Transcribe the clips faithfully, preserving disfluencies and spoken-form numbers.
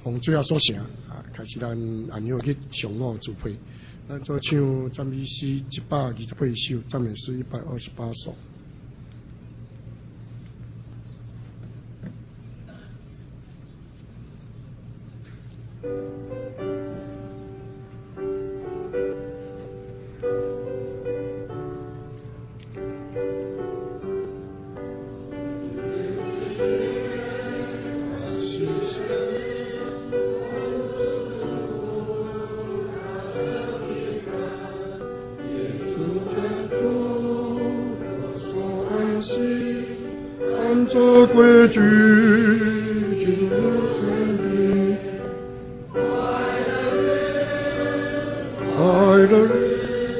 奉主耶稣圣啊，开始咱按钮去上午自配。咱做唱赞美诗一百二十八首，赞美诗一百二十八首。规矩，进入森林，快乐日，快乐日。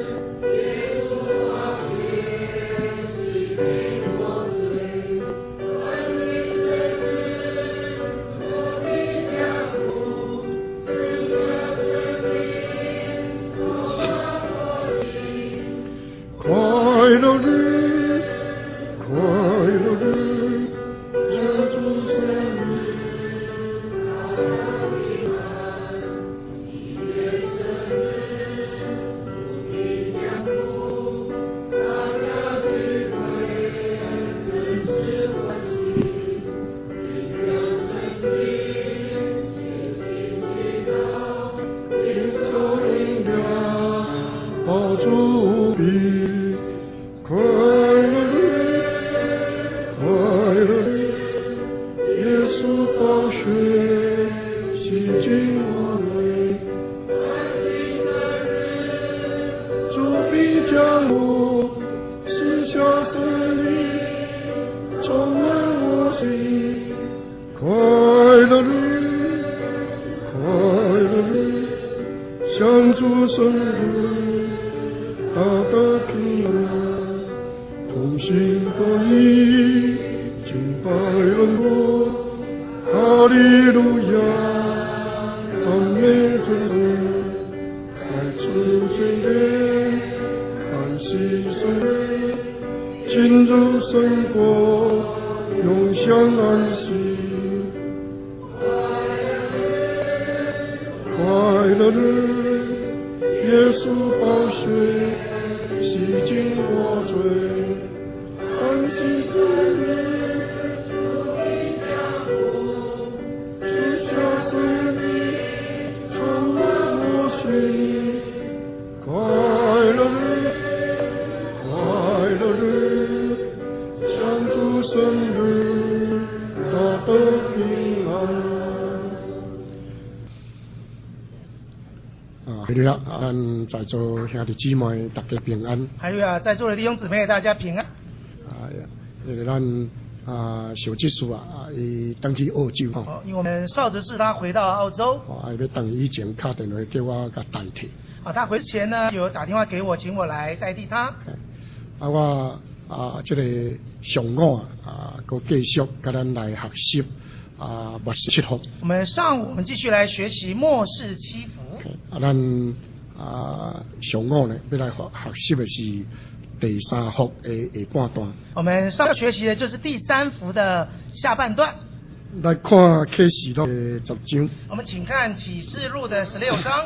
在座兄弟姊妹，大家平安。 还有啊，在座的弟兄姊妹，大家平安。 啊，那个咱啊小执事啊，伊登去澳洲吼。 哦，因为我们邵执事他回到澳洲。 哦，啊，要等以前打电话叫我甲代替。 啊，他回之前呢，有打电话给我，请我来代替他。 啊，我啊，这个上午啊，佮继续甲咱来学习啊，末世七福。 我们上午我们继续来学习末世七福。 啊，咱。啊，上午呢，要来学学习的是第三福的下半段。 我们上学习的就是第三福的下半段。 来看启示录的十章。 我们请看启示录的十六章。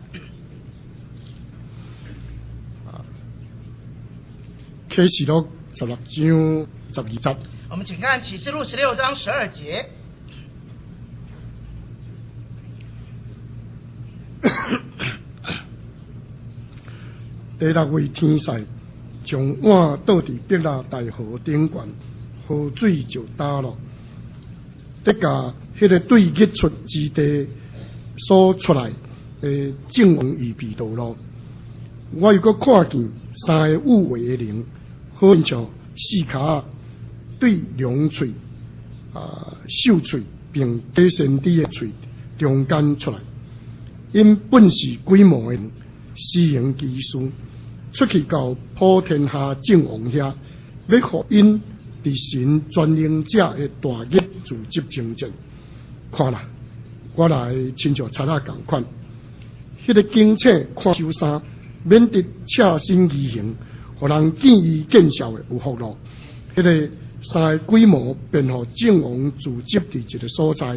啊，启示录十六章十二节。 我们请看启示录十六章十二节。第六位天使将碗倒伫伯拉大河顶悬，河水就打落。得甲迄个对日出之地所出来诶正王预备道路。我又阁看见三个有为的灵，好像四骹对两喙啊手喙，并底先知的喙中间出来。因本是鬼魔的人，施行奇事，出去到普天下正王遐，要互因伫神专营者的大日自执征战。看啦，我来亲像贼仔共款，迄、那个警醒看手衫，免得赤身而行，互人见伊见笑的有福路。迄、那个三个鬼魔便互正王自执伫一个所在，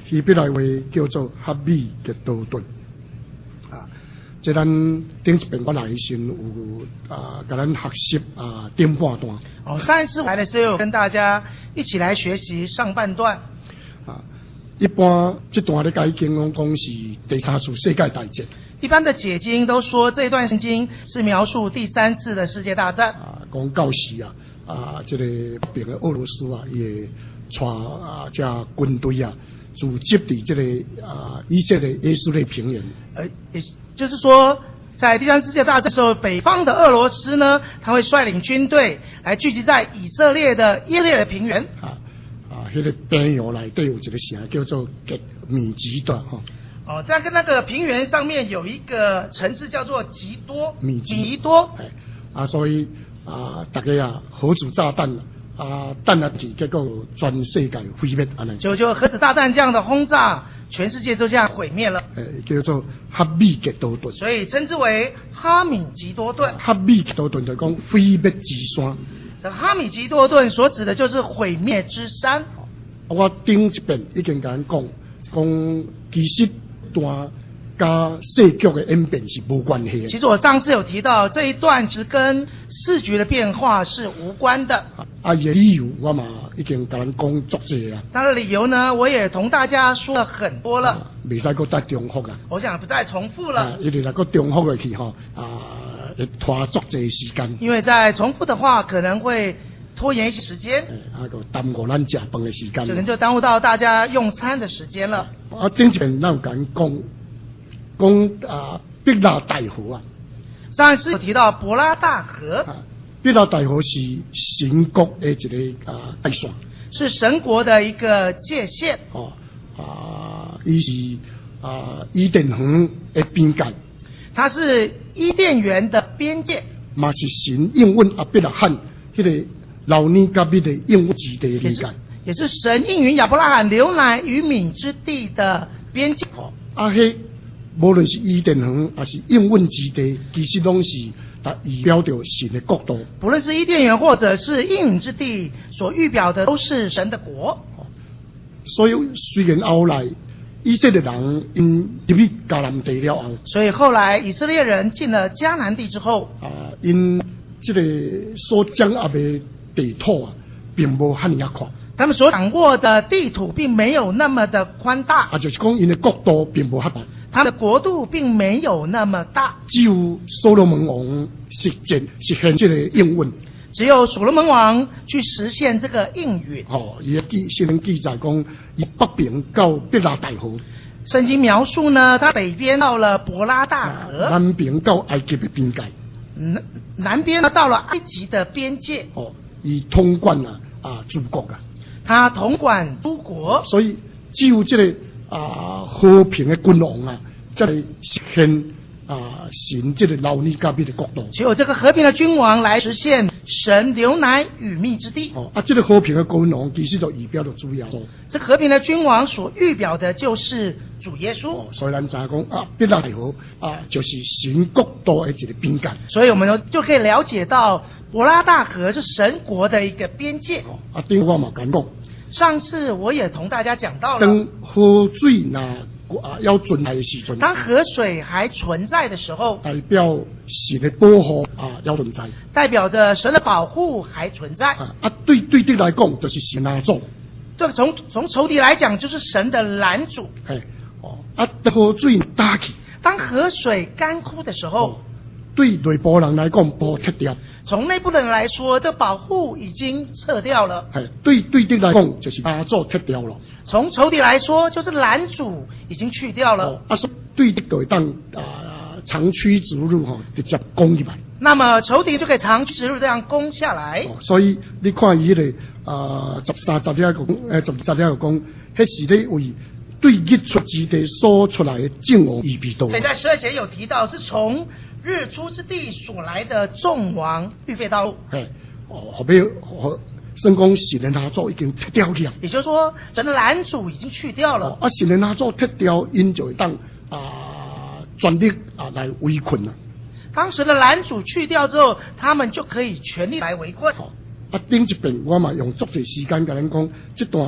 希伯来话叫做哈米吉多顿啊。即咱顶一遍我来先有啊，甲咱学习啊顶半段。 哦，上一次来的时候跟大家一起来学习上半段。 啊，一般这段的解经讲讲是第三次世界大战。 一般的解经都说这段圣经是描述第三次的世界大战。 啊，讲到时啊，啊，这个北边的俄罗斯啊，也带啊这军队啊，组织伫这个啊以色列耶稣的平原。 呃，也就是说，在第三次世界大战的时候，北方的俄罗斯呢，他会率领军队来聚集在以色列的耶列的平原。 啊啊，那个平原内底有一个城叫做吉米吉多哈。 哦，在跟那个平原上面有一个城市叫做吉多， 米吉米多。 哎，啊，所以啊，大家啊，核子炸弹啊，弹下去，结果全世界毁灭安尼。 就就核子大弹这样的轰炸，全世界都这样毁灭了。 哎，叫做哈米吉多顿， 所以称之为哈米吉多顿。 哈米吉多顿就讲毁灭之山。 这哈米吉多顿所指的就是毁灭之山。 我顶一遍已经甲咱讲，讲其实段加世局的演变是无关系的。 其实我上次有提到这一段是跟世局的变化是无关的。 啊，伊的理由我嘛已经甲咱讲足济啊。 当然理由呢，我也同大家说了很多了。 未使搁再重复啊。 我想不再重复了。 因为若搁重复落去吼，啊，会拖足济时间。 因为再重复的话，可能会拖延一些时间。 啊，个耽误咱食饭的时间。 可能就耽误到大家用餐的时间了。 啊，顶一遍咱有甲讲。讲啊，必拉大河啊！ 上一次有提到伯拉大河， 啊，必拉大河是神国的一个啊界线， 是神国的一个界限。 哦啊，伊是啊伊甸园的边界， 它是伊甸园的边界， 嘛是神应允阿必拉罕迄个老尼甲米的应允之地的边界， 也是神应允亚伯拉罕流奶与米之地的边界。 哦，啊迄。无论是伊甸园还是应允之地，其实拢是达预表着神的国度。 不论是伊甸园或者是应允之地，所预表的都是神的国。 所以虽然后来以色列人因入去迦南地了后， 所以后来以色列人进了迦南地之后， 啊，因这个所掌握的地土啊，并无遐尼啊宽。 他们所掌握的地土并没有那么的宽大， 啊，就是讲因的国度并无遐大。 他的国度并没有那么大， 只有所罗门王实践实现这个应允， 只有所罗门王去实现这个应允。 哦，伊的记新闻记载讲，以北边到必拉大河， 圣经描述呢，他北边到了伯拉大河， 啊、南边到埃及的边界， 南南边呢到了埃及的边界， 哦，以统管啊啊诸国啊， 他统管诸国， 所以只有这个。啊，和平的君王啊，才来实现啊神这个老尼加比的国度。 只有这个和平的君王来实现神流奶与蜜之地。 哦，啊，这个和平的君王其实就预表了主耶稣。 这和平的君王所预表的就是主耶稣。 哦，所以咱知讲啊，必拉大河啊，就是神国度的一个边界。 所以我们就可以了解到，伯拉大河是神国的一个边界。 哦，啊，顶我嘛敢讲。 上次我也同大家讲到了， 当河水那啊要存在的时阵， 当河水还存在的时候， 代表神的保护啊要存在， 代表着神的保护还存在。 啊，啊对对敌来讲，就是神拿走。 对，从从仇敌来讲，就是神的拦阻。 哎，哦，啊，河水打起， 当河水干枯的时候。哦， 对内部人来讲，保护撤掉； 从内部的人来说，这保护已经撤掉了。 对对敌来讲，就是把做撤掉了。 从仇敌来说，就是拦阻已经去掉了。 哦、啊，说对敌就会当啊长驱直入哈，直接攻入来。 那么仇敌就可以长驱直入这样攻下来。 哦、所以你看伊个啊十三十两个讲，诶十十两个讲，迄是咧为对日出之地所出来的正王预备道。 所以在十二节有提到，是从日出之地所来的众王预备道路。 哎，哦，后边哦，圣公神的拿走已经撤掉了。 也就是说，神的拦阻已经去掉了。 哦、啊，神的拿走撤掉，因就会当啊全力啊来围困啊。 当时的拦阻去掉之后，他们就可以全力来围困。 好、哦，啊，顶一遍我嘛用足侪时间甲咱讲，这段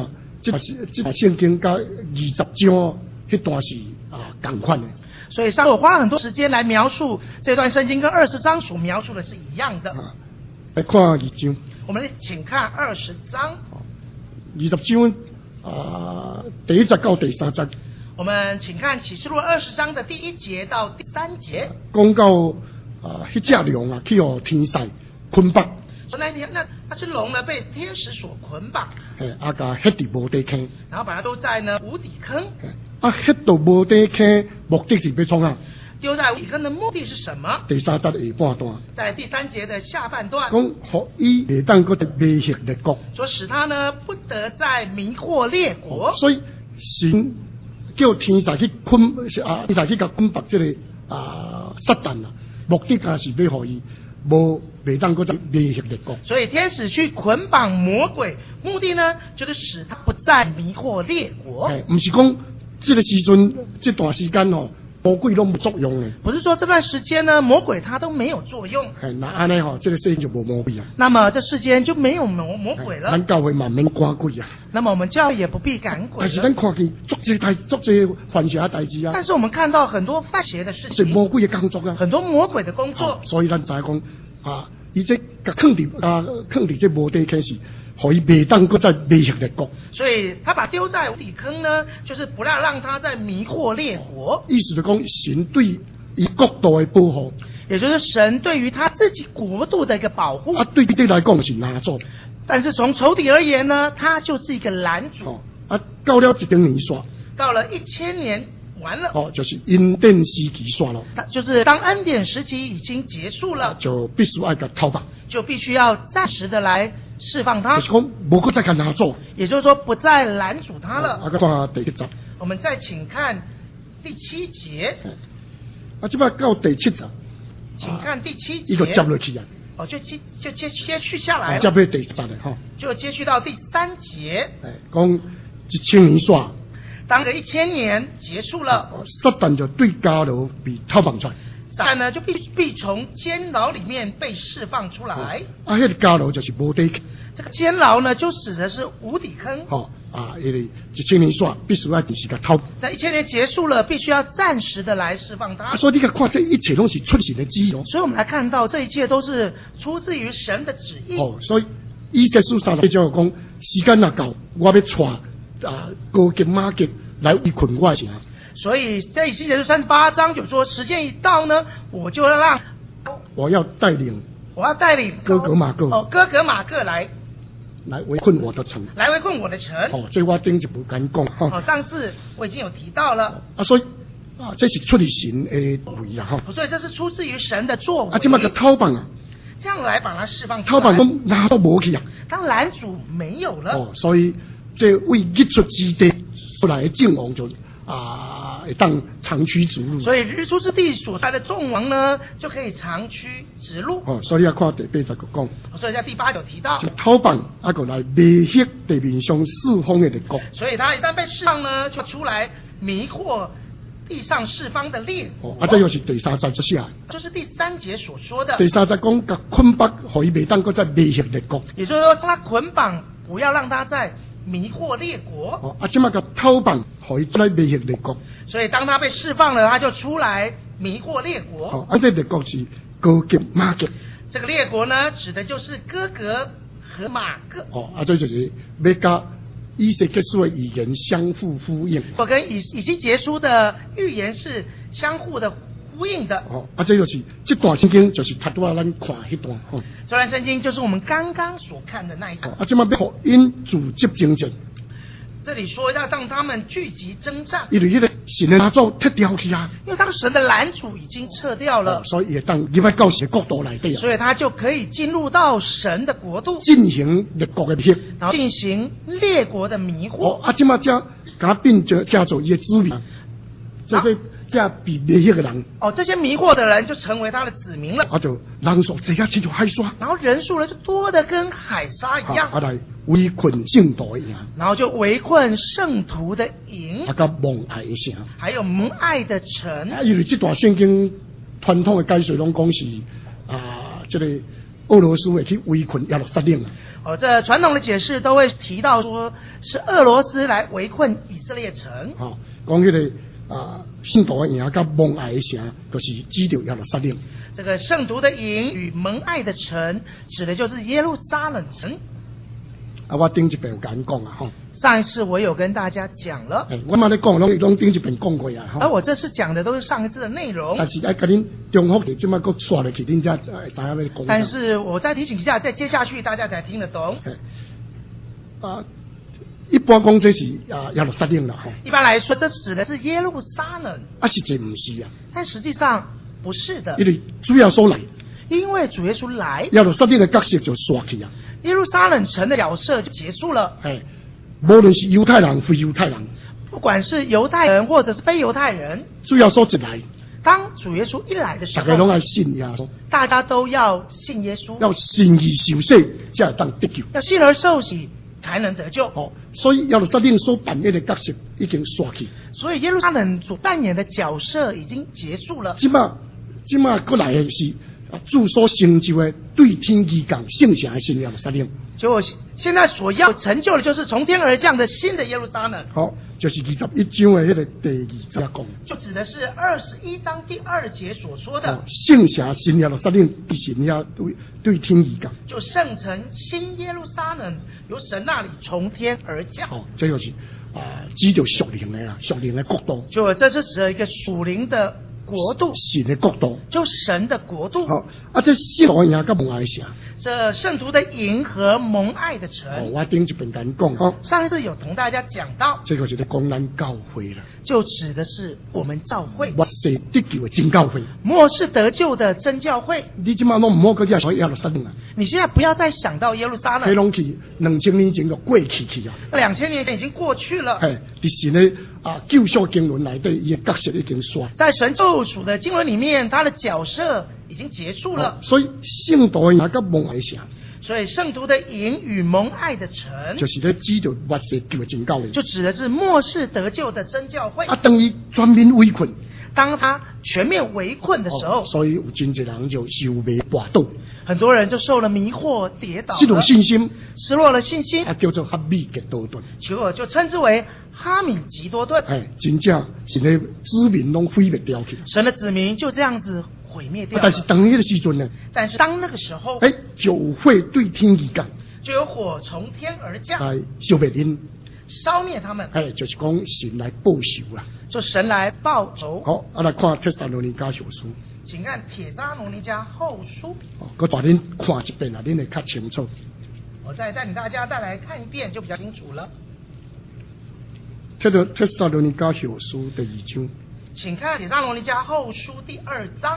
这是这圣经甲二十章迄段是啊同款的。 所以上我花了很多时间来描述这段圣经，跟二十章所描述的是一样的。 啊，来看二章。 我们请看二十章。 二十章啊，第一节到第三节。 我们请看启示录二十章的第一节到第三节。 讲到啊，迄只龙啊，去互天使捆绑。 说那天那那只龙呢，被天使所捆绑。 嘿，啊，甲迄伫无底坑。 然后把它都在呢无底坑。 啊，迄度无底坑，目的是要创啊？ 丢在无底坑的目的是什么？ 第三节下半段。 在第三节的下半段。 讲，互伊袂当搁迷惑列国。 说使他呢不得再迷惑列国。 哦、所以神叫天使去捆啊，天使去甲捆绑这个啊撒旦啊，目的也是要互伊无袂当搁再迷惑列国。 所以天使去捆绑魔鬼，目的呢就是使他不再迷惑列国。 哎，不是讲。这个时阵，这段时间哦，魔鬼拢无作用呢。 不是说这段时间呢，魔鬼他都没有作用。 哎，那安尼吼，这个世界就无魔鬼啊。 那么这世间就没有魔魔鬼了。 咱教会嘛免赶鬼啊。 那么我们教会也不必赶鬼。 但是咱看见足这代足这犯邪代志啊。 但是我们看到很多犯邪的事情。 是魔鬼的工作啊。 很多魔鬼的工作。 啊、所以咱知讲啊，伊这甲放伫啊放伫这无底坑是。可以袂当搁再迷惑列国， 所以他把丢在无底坑呢，就是不要让他再迷惑列国。 意思就讲神对伊国度的保护， 也就是神对于他自己国度的一个保护。 啊，对你来讲是拿做， 但是从仇敌而言呢，他就是一个拦阻。 哦、啊，到了一等年煞， 到了一千年完了， 哦，就是恩典时期煞了。 就是当恩典时期已经结束了， 啊、就必须要甲讨伐， 就必须要暂时的来释放他。 就是讲无搁再甲拿做， 也就是说不再拦阻他了。 啊，看第七节。 我们再请看第七节。 啊，这摆到第七节， 请看第七节。 伊就接落去啊。 哦，就接就接接续下来了。 接到第十节哈。就接续到第三节。 哎，讲一千年煞。 当个一千年结束了， 撒旦就对家牢被讨放出来。 撒旦呢就必必从监牢里面被释放出来。 啊，那个监牢就是无底坑。 这个监牢呢，就指的是无底坑。 好、哦、啊，因为一千年煞必须要第时个讨。 那一千年结束了，必须要暂时的来释放它。 啊、所以你看，这一切都是出神的旨意哦。 所以我们来看到，这一切都是出自于神的旨意。 哦，所以以西书三十就讲，时间若到，我要带啊高级马吉来围困我城。 所以在以西结书三十八章就说，时间一到呢，我就要让我要带领， 我要带领哥格玛各哦，哥格玛各来来围困我的城， 来围困我的城。 哦，这我顶一不敢讲哈。 哦，上次我已经有提到了。 啊，所以啊，这是出于神的为啊哈。 所以这是出自于神的作为。 啊，这么个讨放啊， 这样来把它释放出来。 讨放都拿都无去啊。 当拦阻没有了。 哦，所以这为日出之地出来的众王就啊，会当长驱直入。 所以日出之地所在的众王呢，就可以长驱直入。 哦，所以要看第八十个讲。 所以在第八有提到。 讨放啊，个来迷惑地面上四方的列国。 所以他一旦被释放呢，就出来迷惑地上四方的列国。 哦，啊，这又是第三节之下。 就是第三节所说的。 第三节讲，甲捆绑，可以未当搁再迷惑列国。 也就是说，他捆绑，不要让他再迷惑列国。 哦，啊，这么个讨放，可以来迷惑列国。 所以当他被释放了，他就出来迷惑列国。 哦，啊，这列国是高级马吉。 这个列国呢，指的就是哥格和马各。 哦，啊，这就是要甲以西结书的预言相互呼应。 我跟以以西结书的预言是相互的呼应的。 哦，啊，这就是这段圣经就是他拄仔咱看迄段。哦， 这段圣经就是我们刚刚所看的那一段。 哦，啊，这么要互因组织征战。 这里说要让他们聚集征战， 因为迄个神的拿走撤掉去啊， 因为当神的拦阻已经撤掉了， 哦、所以也当入来到神国度内底啊， 所以他就可以进入到神的国度， 进行列国的迷惑， 然后进行列国的迷惑。 哦，啊，即马这甲变做叫做伊的子民，这些这被迷惑的人， 哦，这些迷惑的人就成为他的子民了， 啊，就人数这下亲像海沙， 然后人数呢就多的跟海沙一样， 啊，来围困圣徒的营， 然后就围困圣徒的营， 啊，甲蒙爱的城， 还有蒙爱的城。 啊，因为这段圣经传统的解说拢讲是啊，这个俄罗斯会去围困耶路撒冷啊。 哦，这传统的解释都会提到说是俄罗斯来围困以色列城。 哦，讲迄、那个啊，圣徒的营甲蒙爱的城，就是指着耶路撒冷。 这个圣徒的营与蒙爱的城，指的就是耶路撒冷城。 啊，我顶一遍有甲恁讲啊，吼。 上一次我有跟大家讲了， 欸、我嘛咧讲，拢拢顶一遍讲过啊，吼。 而我这次讲的都是上一次的内容。 但是爱甲恁重复的，即摆佫刷落去，恁才知影要讲。 但是我再提醒一下，再接下去大家才听得懂。 啊，一般讲这是啊耶路撒冷啦，吼。 一般来说，这指的是耶路撒冷。 啊，实际唔是啊。 但实际上不是的。 因为主要所来。 因为主耶稣来， 耶路撒冷的角色就刷去啊。 耶路撒冷城的角色就结束了。 哎，无论是犹太人、非犹太人， 不管是犹太人或者是非犹太人， 主要所一来， 当主耶稣一来的时候， 大家拢爱信耶稣， 大家都要信耶稣， 要信而受洗，才会当得救。 要信而受洗才能得救。 哦，所以耶路撒冷所扮演的角色已经刷去。 所以耶路撒冷所扮演的角色已经结束了。 即马即马过来的是。啊，主所成就的对天而降圣城的新耶路撒冷， 就现在所要成就的，就是从天而降的新的耶路撒冷。 好，就是二十一章的迄个第二节讲， 就指的是二十一章第二节所说的。 哦，圣城新耶路撒冷必神要对对天而降， 就圣城新耶路撒冷由神那里从天而降。 哦，这就是啊，指着属灵的啦，属灵的国度。 就这是指的一个属灵的国度， 神的国度， 就神的国度。 好、哦，啊，这圣徒营甲蒙爱城， 这圣徒的营和蒙爱的城。 哦，我顶一遍跟讲，哦， 上一次有同大家讲到， 这个就是讲咱教会了， 就指的是我们教会， 末世得救的真教会， 末世得救的真教会。 你即马拢唔好搁遐想耶路撒冷啊！ 你现在不要再想到耶路撒冷， 迄拢去两千年前就过去去啊！ 两千年前已经过去了。 哎，伫神的啊救赎经纶内底，伊的角色已经刷。 在神救赎的经文里面，他的角色已经结束了。 哦、所以圣徒也甲蒙爱城， 所以圣徒的营与蒙爱的城， 就是咧指着末世救的真教会， 就指的是末世得救的真教会。 啊，等于全面围困。 当他全面围困的时候， 哦、所以有真侪人就受迷跋倒， 很多人就受了迷惑跌倒， 失落信心， 失落了信心， 啊，叫做哈米吉多顿， 结果就称之为哈米吉多顿。 哎，真正是咧子民拢毁灭掉去， 神的子民就这样子毁灭掉了。 啊、但是当迄个时阵呢， 但是当那个时候， 哎，就会对天而降， 就有火从天而降， 来消灭因。 烧灭他们， 哎，就是讲神来报仇啦， 就神来报仇。 好，啊来看帖撒罗尼迦后书， 请看帖撒罗尼迦后书。 哦，我带恁看一遍啊，恁会较清楚。 我再带领大家再来看一遍，就比较清楚了。 帖着帖撒罗尼迦后书第二章， 请看帖撒罗尼迦后书第二章。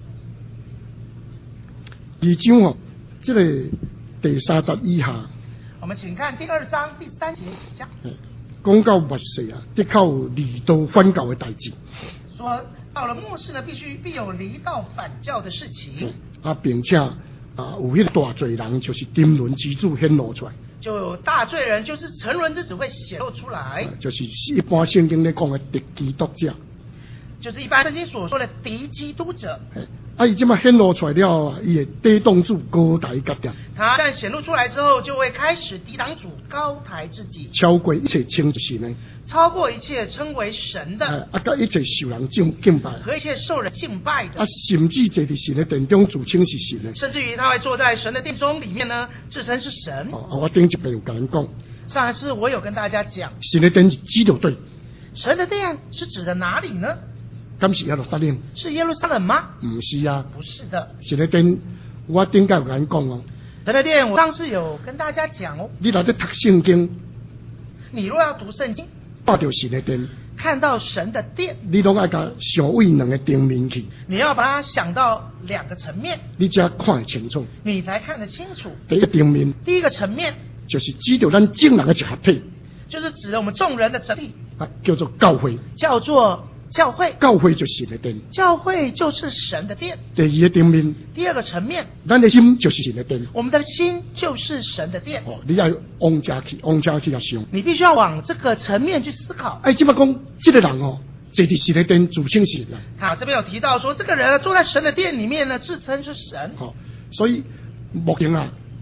二章哦，这个第三十以下。 我们请看第二章第三节以下， 讲到末世啊，的确有离道反教的代志。 说到了末世呢，必须必有离道反教的事情。 啊，并且啊，有迄个大罪人就是沉沦之子显露出来。 就有大罪人，就是沉沦之子会显露出来。 啊、就是一般圣经咧讲的敌基督者。 就是一般圣经所说的敌基督者。 啊，伊即马显露出来了啊，伊会抵挡主高抬甲点。 他但显露出来之后，就会开始抵挡主高抬自己， 超过一切称之神的， 超过一切称为神的， 啊，甲一切受人敬敬拜， 和一切受人敬拜的， 啊，甚至坐伫神的殿中自称是神的， 甚至于他会坐在神的殿中里面呢，自称是神。 哦，啊，我顶一遍有甲人讲， 上一次我有跟大家讲， 神的殿是指着对， 神的殿是指的哪里呢？ 敢是耶路撒冷？ 是耶路撒冷吗？ 不是啊， 不是的。 神的殿，我顶个有甲人讲哦。 神的殿，我上次有跟大家讲哦。 你若在读圣经， 你若要读圣经， 看到神的殿， 看到神的殿， 你拢爱甲上位两个顶面去。 你要把它想到两个层面， 你才看得清楚。 你才看得清楚。 第一个顶面， 第一个层面就是指着咱众人的一合体， 就是指着我们众人的整体， 啊，叫做教会， 叫做教会。 教会就是神的殿， 教会就是神的殿。 第二个顶面， 第二个层面， 咱的心就是神的殿， 我们的心就是神的殿。 哦，你要往家去，往家去来想， 你必须要往这个层面去思考。 哎，即摆讲这个人哦，坐伫神的殿自称神啊。 好，这边有提到说，这个人坐在神的殿里面呢，自称是神。 好、哦，所以目前啊，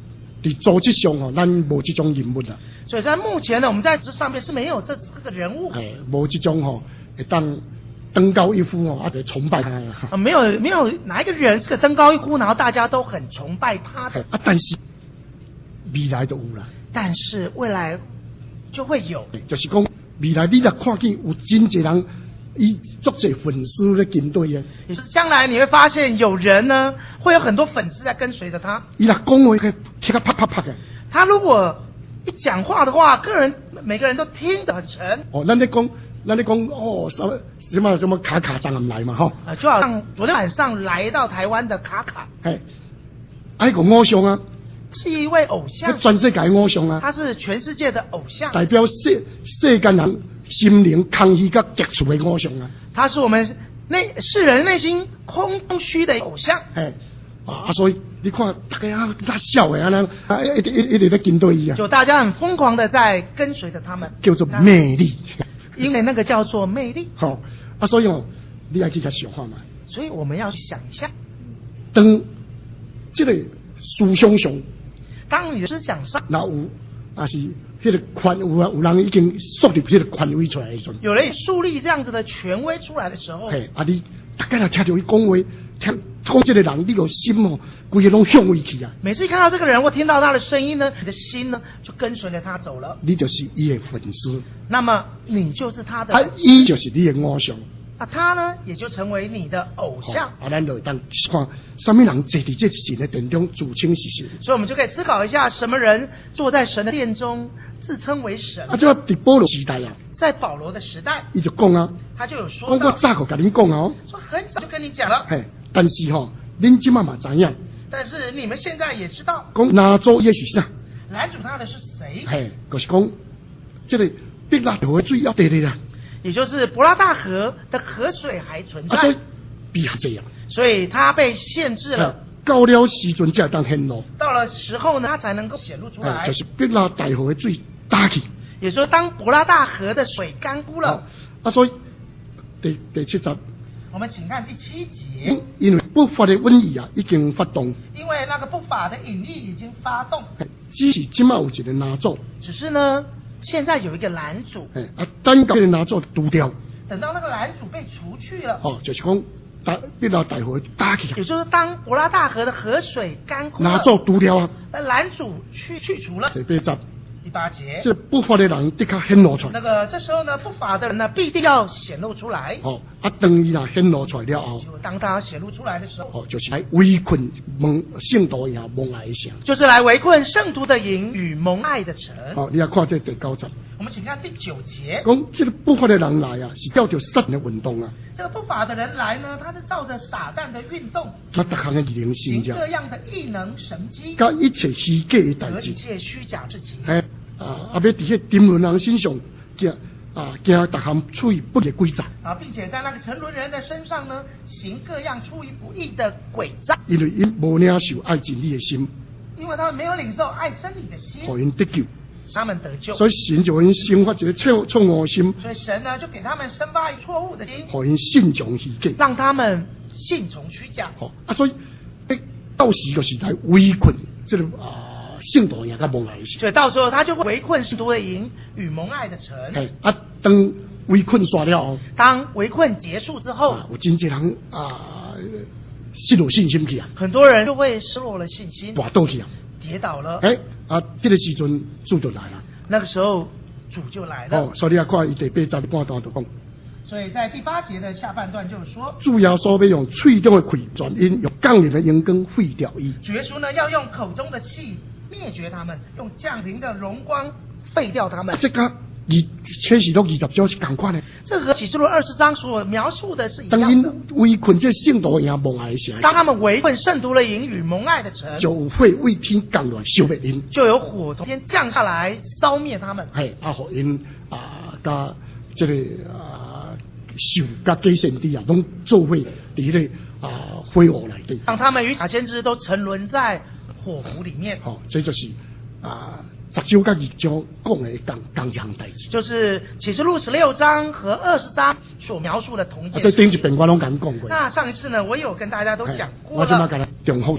伫组织上吼，咱无这种人物啊。 所以在目前呢，我们在这上面是没有这这个人物， 哎，无这种吼，会当登高一呼哦，啊，得崇拜他啊，没有没有哪一个人是个登高一呼，然后大家都很崇拜他的。 啊，但是未来就有啦。 但是未来就会有， 就是讲未来你若看见有真侪人，伊足侪粉丝咧跟队啊。 也就是将来你会发现有人呢，会有很多粉丝在跟随着他。 伊若讲话个听个啪啪啪的。 他如果一讲话的话，个人每个人都听得很沉。 哦，咱咧讲，咱咧讲哦，什么什么什么卡卡张唔来嘛，吼。 啊，就好像昨天晚上来到台湾的卡卡。 哎，啊，一个偶像啊。 是一位偶像， 全世界偶像啊！ 他是全世界的偶像， 代表世世间人心灵空虚甲急促的偶像啊！ 他是我们内世人内心空虚的偶像。 哎，啊，所以你看大家啊，他笑的啊，那啊一直一一直在跟对伊啊， 就大家很疯狂的在跟随着他们， 叫做魅力， 因为那个叫做魅力。 好、哦，啊，所以哦，你要去甲想看嘛。 所以我们要想一下， 当这个思想上。 当你的思想上， 那有啊是迄个权有啊，有人已经树立迄个权威出来的时候， 有人树立这样子的权威出来的时候， 嘿，啊你大概若听到伊讲话，听讲这个人，你个心哦，规个拢向位去啊。 每次一看到这个人或听到他的声音呢，你的心呢就跟随着他走了。 你就是伊的粉丝， 那么你就是他的， 啊，伊就是你的偶像。 啊，他呢也就成为你的偶像。 啊，咱就当看什么人坐伫这神的殿中自称是神。 所以我们就可以思考一下，什么人坐在神的殿中自称为神？ 啊，这个伫保罗时代啊， 在保罗的时代， 伊就讲啊， 他就有说讲我早就甲恁讲哦， 说很早就跟你讲了。 嘿，但是吼、哦，恁即马嘛知影， 但是你们现在也知道， 讲拿做也是啥？ 拦阻他的是谁？ 嘿，就是讲这个碧拉河的水要地咧啦。 也就是伯拉大河的河水还存在， 啊、所以比下这样， 所以它被限制了。 到了时阵才当显露， 到了时候呢，它才能够显露出来。 就是碧拉大河的水打去， 也就是当伯拉大河的水干枯了。 啊，所以第第七集， 我们请看第七节。 因为不法的瘟疫啊，已经发动。 因为那个不法的引力已经发动。 只是今麦有一个拿走。 只是呢。现在有一个拦阻， 哎啊，等到拿做除掉， 等到那个拦阻被除去了， 哦，就是讲大变到大河打起来， 也就是当伯拉大河的河水干枯了， 拿做除掉啊， 那拦阻去去除了。 第八集， 第八节， 这不法的人的确显露出来。 那个这时候呢，不法的人呢，必定要显露出来。 哦，啊，当伊若显露出来了后， 就当他显露出来的时候， 哦，就是来围困蒙圣徒也蒙爱的城， 就是来围困圣徒的营与蒙爱的城。 哦，你要看这第九集。 我们请看第九节。 讲这个不法的人来啊，是照着撒旦的运动啊。 这个不法的人来呢，他是照着撒旦的运动， 他各项的灵性行各样的异能神迹， 甲一切虚假的代志， 和一切虚假之情。 哎啊，啊，要伫迄沉沦人身上，惊啊惊逐项出于不义的诡诈啊，并且在那个沉沦人的身上呢，行各样出于不义的诡诈， 因为因无领受爱真理的心， 因为他们没有领受爱真理的心， 互因得救。 他们得救， 所以神就因生发一个错错误心， 所以神呢就给他们生发一错误的心， 互因信从虚假， 让他们信从虚假。 好啊，所以诶，到时就是来围困这个啊圣徒也甲蒙爱的城， 所以到时候他就会围困圣徒的营与蒙爱的城。 哎啊，当围困煞了后， 当围困结束之后， 啊、有真侪人啊失落信心去啊， 很多人就会失落了信心， 滑倒去啊。 跌倒了， 哎、欸、啊，这个时阵主就来了。 那个时候主就来了。 哦，所以你要看伊第八章半段就讲。 所以在第八节的下半段就是说， 主耶稣要用喙中的气转因，用降临的阳光废掉伊。 主耶稣呢要用口中的气灭绝他们，用降临的荣光废掉他们。 啊、这个二启示录二十章是同款的。 这和启示录二十章所描述的是一样的。 当因围困这圣徒也蒙爱的城， 当他们围困圣徒的营与蒙爱的城， 就有火为天降下烧灭因， 就有火从天降下来烧灭他们。 系啊，互因啊，甲这个啊，受甲假先知啊，拢做伙伫迄个啊火湖内底， 让他们与假先知都沉沦在火湖里面。 好、哦，这就是啊。十九甲二章讲的同同一项代志， 就是启示录十六章和二十章所描述的同一件事。 啊，这顶一遍我拢甲你讲过。 那上一次呢，我有跟大家都讲过了。 我今麦甲他重复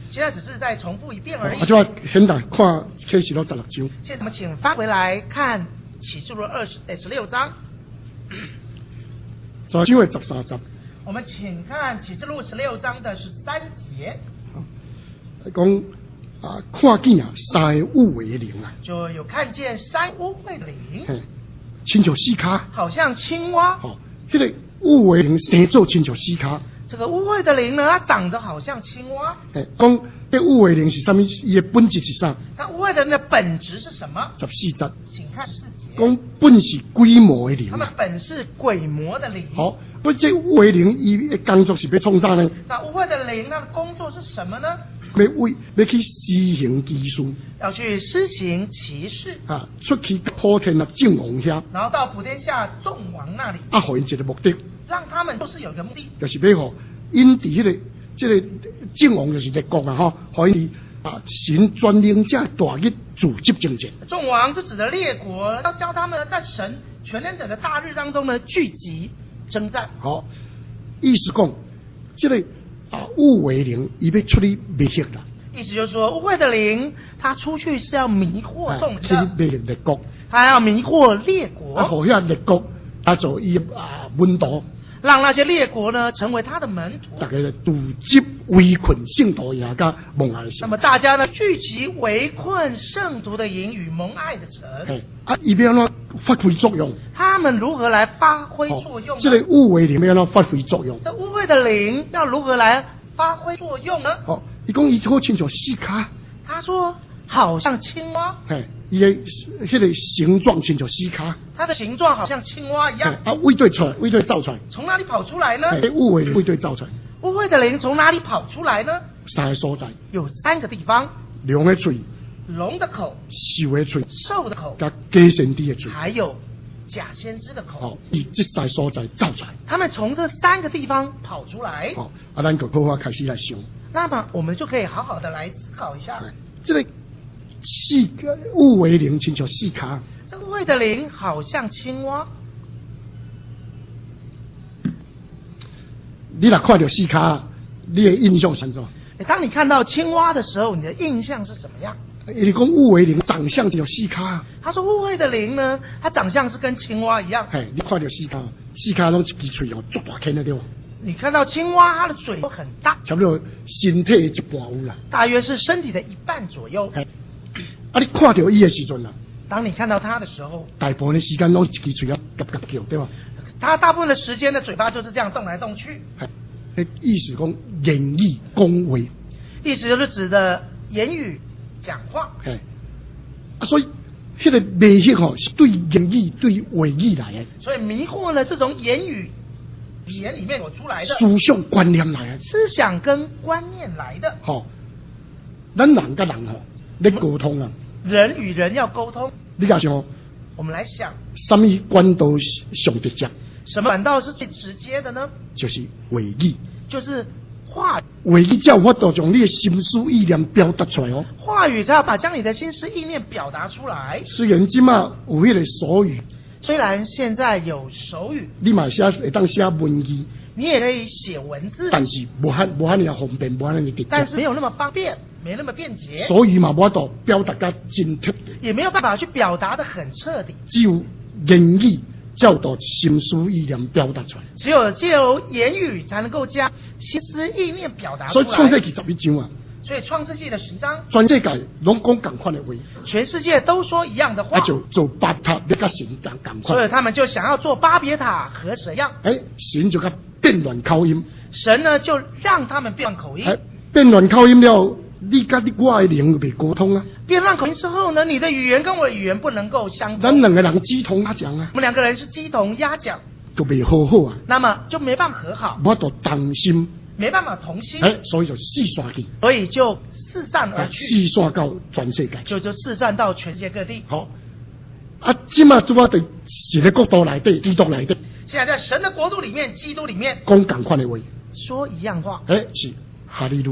现在只是再重复一遍而已。 啊，即话现在看启示录十六章。 现在我们请翻回来看启示录二十诶十六章。 十六章的十三节。 我们请看启示录十六章的十三节。 讲啊，看见啊，三个污秽的灵啊， 就有看见三污秽的灵， 嘿，亲像死卡， 好像青蛙。 吼、哦，迄、那个污秽灵生做亲像死卡。 这个污秽的灵呢，它长得好像青蛙。 嘿，讲这污秽灵是啥物？伊的本质是啥？ 那污秽的人的本质是什么？ 十四节， 请看十四节。 讲本是鬼魔的灵。 他们本是鬼魔的灵。 好，不，这污秽灵伊的工作是要创啥呢？ 那污秽的灵，它的工作是什么呢？ 要为要去施行奇事， 要去施行奇事啊，出去普天啊众王遐， 然后到普天下众王那里， 啊，互因一个目的， 让他们都是有一个目的， 就是要互因伫迄个即、这个众王就是列国啊，吼，互因啊神专领者大日自执政权。 众王就指的列国，要教他们在神全能者的大日当中呢聚集征战。 好，意思讲，即、这个。啊，污秽灵伊要出去迷惑啦， 意思就是说，污秽的灵他出去是要迷惑众人的， 去迷惑列国， 他要迷惑列国， 啊，互遐列国啊做伊啊门徒， 让那些列国呢成为他的门徒， 大家来堵集围困圣徒也加蒙爱的神。 那么大家呢聚集围困圣徒的营与蒙爱的城， 哎，啊，伊要安怎发挥作用？ 他们如何来发挥作用呢？ 这个污秽灵要安怎发挥作用？ 这污秽的灵要如何来发挥作用呢？ 哦，伊讲伊好亲像死卡， 他说好像青蛙， 嘿，伊的迄个形状亲像死卡， 它的形状好像青蛙一样。 啊，卫队出来，卫队造出来， 从哪里跑出来呢？ 哎，污秽卫队造出来。 污秽的灵从哪里跑出来呢？ 三个所在， 有三个地方： 龙的嘴、 龙的口、 兽的嘴、 兽的口， 甲假先知的嘴， 还有假先知的口。 哦，以这三个所在造出来。 他们从这三个地方跑出来。 哦，啊，咱就好好开始来想。 那么我们就可以好好的来思考一下， 这个四个污秽灵亲像四卡， 这污秽的灵好像青蛙。 你若看到四卡，你的印象是怎？ 当你看到青蛙的时候，你的印象是什么样？ 你讲污秽灵长相就四卡。 他说污秽的灵呢，它长相是跟青蛙一样。 嘿，你看到四卡，四卡拢一支嘴哦，足大颗的对吧？ 你看到青蛙，它的嘴都很大， 差不多身体的一半有啦， 大约是身体的一半左右。 嘿，啊，你看到伊的时阵啦， 当你看到它的时候， 大部分的时间拢一支嘴啊，夹夹叫对吧？ 它大部分的时间的嘴巴就是这样动来动去。 嘿，意思讲言语恭维， 意思就是指的言语讲话。 嘿，啊，所以迄个迷惑吼是对言语、对话语来的， 所以迷惑呢是从言语语言里面所出来的， 思想观念来的， 思想跟观念来的。 吼、哦，咱人甲人吼，咧沟通啊， 人与人要沟通， 你假想， 我们来想， 什么管道上直接？ 什么管道是最直接的呢？ 就是话语， 就是话语。 话语才有法度将你的心思意念表达出来哦。 话语才要把将你的心思意念表达出来。 虽然即马有迄个手语， 虽然现在有手语， 你嘛写会当写文字， 你也可以写文字， 但是无遐无遐尼方便，无遐尼直接。 但是没有那么方便，没那么便捷。 手语嘛无法度表达甲真彻底， 也没有办法去表达的很彻底。 只有言语才有度心思意念表达出来。 只有借由言语才能够将心思意念表达出来。 所以创世纪十一章啊， 所以创世纪的十章， 全世界拢讲同款的话， 全世界都说一样的话， 啊就做巴塔要甲神同同款， 所以他们就想要做巴别塔和神样。 哎，神就甲变乱口音， 神呢就让他们变口音， 哎，变乱口音了，你甲你我的灵袂沟通啊。 变乱口音之后呢，你的语言跟我的语言不能够相通， 咱两个人鸡同鸭讲啊， 我们两个人是鸡同鸭讲， 就袂好好啊， 那么就没办法和好， 我都同心， 没办法同心， 哎，所以就四散去， 所以就四散而去， 四散到全世界， 就就四散到全世界各地。 好，啊，即马拄我伫神的国度内底，基督内底， 现在在神的国度里面，基督里面讲同款的话， 说一样话， 哎，是哈利路亚，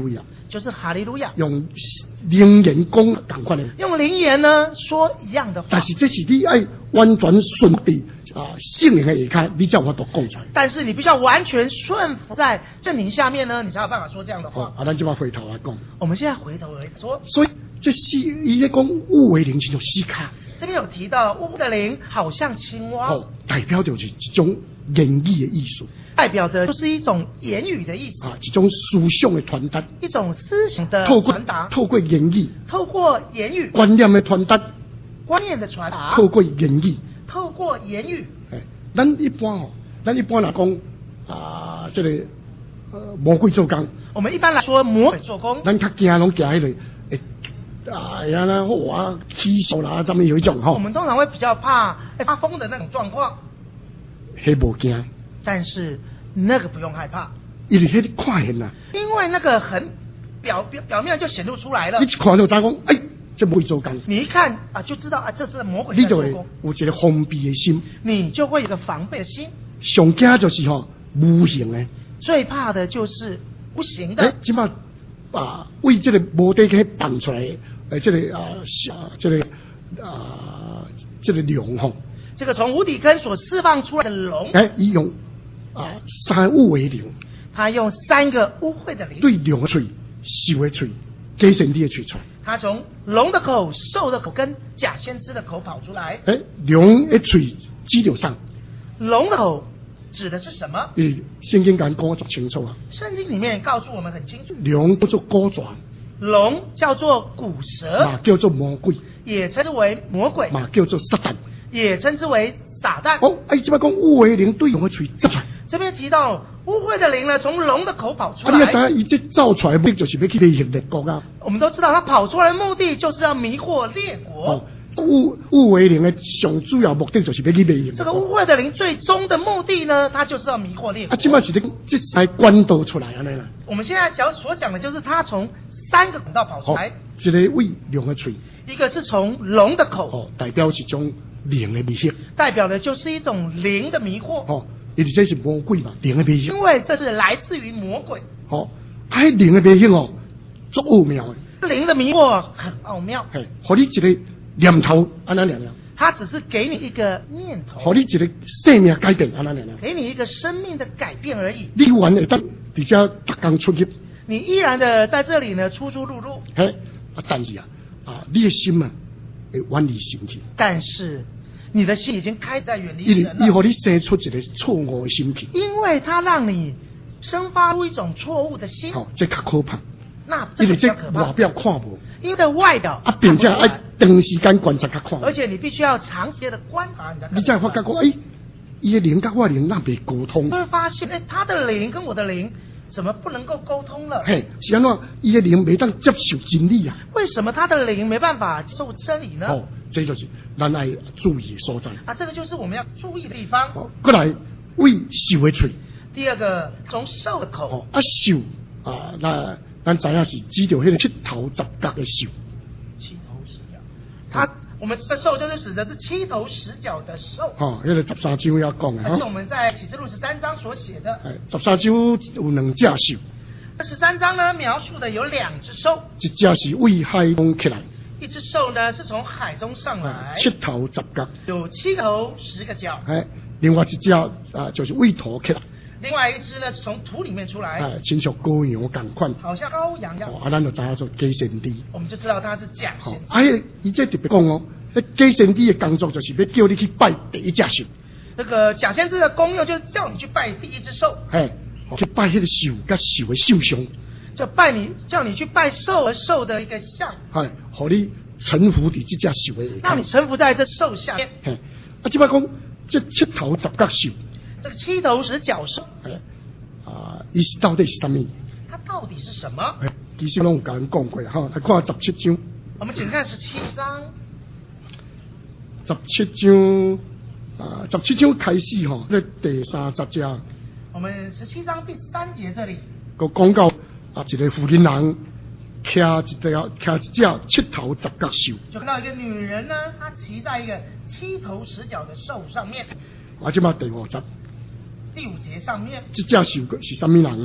就是哈利路亚。 用灵言讲同款的， 用灵言呢说一样的话。 但是这是你爱完全顺地啊圣灵的下开，你才有法度讲出来。 但是你必须要完全顺服在圣灵下面呢，你才有办法说这样的话。 哦，啊，咱就要回头来讲。 我们现在回头来说， 所以这是伊咧讲有为灵是种死卡。 这边有提到乌的灵好像青蛙， 哦，代表就是一种言语的艺术， 代表的就是一种言语的意思啊，一种思想的传达， 一种思想的透过传达， 透过言语， 透过言语观念的传达， 观念的传达， 透过言语， 透过言语。 哎，咱一般哦，咱一般来讲啊，这个呃魔鬼做工， 我们一般来说魔鬼做工， 咱较惊拢惊迄个，哎。哎呀，那我啊起手啦，咱们有一种哈。 我们通常会比较怕发疯的那种状况， 迄无惊。 但是那个不用害怕， 因为迄个看现啦。 因为那个很表表表面就显露出来了。 你一看就知讲，哎，这魔鬼做工。 你一看啊，就知道啊，这是魔鬼在做工。 你就会有一个封闭的心， 你就会有个防备的心。 上惊就是吼无形的， 最怕的就是无形的。 哎，起码啊，为这个无底去放出来。呃，这个啊，这个啊，这个龙吼， 这个从无底坑所释放出来的龙， 哎，伊用啊三污为灵， 他用三个污秽的灵， 对龙的嘴、兽的嘴、假先知的嘴出来， 他从龙的口、兽的口跟假先知的口跑出来。 哎，龙的嘴指着上， 龙的口指的是什么？ 诶，圣经讲讲得清楚啊， 圣经里面告诉我们很清楚， 龙叫做古蛇。 龙叫做古蛇， 嘛叫做魔鬼， 也称之为魔鬼， 嘛叫做撒旦， 也称之为撒旦。 哦，哎，这边讲污秽灵对龙的嘴走出来。 这边提到污秽的灵呢，从龙的口跑出来。 啊，你要知道，伊这造出来的目的就是要去迷惑列国啊。 我们都知道，他跑出来的目的就是要迷惑列国。 哦，污污秽灵的上主要目的就是要去迷惑。 这个污秽的灵最终的目的呢，它就是要迷惑列国。 啊，这嘛是咧这才管道出来安尼啦。 我们现在想所讲的就是他从三个管道跑出来， 一个为龙的嘴， 一个是从龙的口， 哦，代表是种灵的迷惑， 代表的就是一种灵的迷惑， 哦，因为这是魔鬼嘛，灵的迷惑， 因为这是来自于魔鬼， 哦，啊，灵的迷惑哦，足奥妙的， 灵的迷惑很奥妙， 嘿，互你一个念头安那念念， 它只是给你一个念头， 互你一个生命改变安那念念， 给你一个生命的改变而已， 你原会当伫遮逐工出入。 你依然的在这里呢，出出入入。 嘿，啊，但是啊，啊，你的心啊，会远离神去。 但是，你的心已经开始在远离因神了。 伊互你生出一个错误的心去。 因为它让你生发出一种错误的心。 哦，这较可怕。 那这因为这个比较可怕。 外表看无。 因为在外表。 啊，并且爱长时间观察较看。 而且你必须要长时间的观察，你才你才发觉讲，哎，伊的灵甲我的灵那袂沟通。 你会发现，哎，他的灵跟我的灵。怎么不能够沟通了？ 嘿，是安怎？伊的灵袂当接受真理啊？ 为什么他的灵没办法接受真理呢？ 哦，这就是咱爱注意的所在。 啊，这个就是我们要注意的地方。 哦，过来为兽的嘴。 第二个，从兽的口。 哦，啊兽啊，那咱知影是指着迄个七头十角的兽。 七头十角，它。我们的兽就是指的是七头十角的兽。 哦，那个十三章要讲的哈。是我们在启示录十三章所写的。 哎，十三章有两只兽。 这十三章呢，描述的有两只兽。 一只是为海中起来。 一只兽呢是从海中上来。 七头十角。 有七头十个角。 哎，另外一只啊就是为头起来。 另外一只呢是从土里面出来。 哎，亲像羔羊同款。 好像羔羊一样。 哦，啊，咱就知影做假先知。 我们就知道它是假先知。 哎，伊这特别讲哦，迄假先知的工作就是要叫你去拜第一只兽。 那个假先知的功用就是叫你去拜第一只兽。 哎，去拜迄个兽甲兽的兽像。 就拜你，叫你去拜兽和兽的一个像。 哎，互你臣服伫这只兽的。 让你臣服在这兽下面。 嘿，啊，即摆讲这七头十角兽。 这个七头十角兽， 哎，啊，伊是到底是什么？ 它到底是什么？ 哎，其实拢有甲人讲过哈，来看十七章。 我们请看十七章。 十七章啊，十七章开始哈，咧第三十节。 我们十七章第三节这里， 个讲到啊，一个妇人人骑一只骑一只七头十角兽， 就看到一个女人呢，她骑在一个七头十角的兽上面。 啊，即嘛第五节。 第五节上面， 这只兽是什么人呢？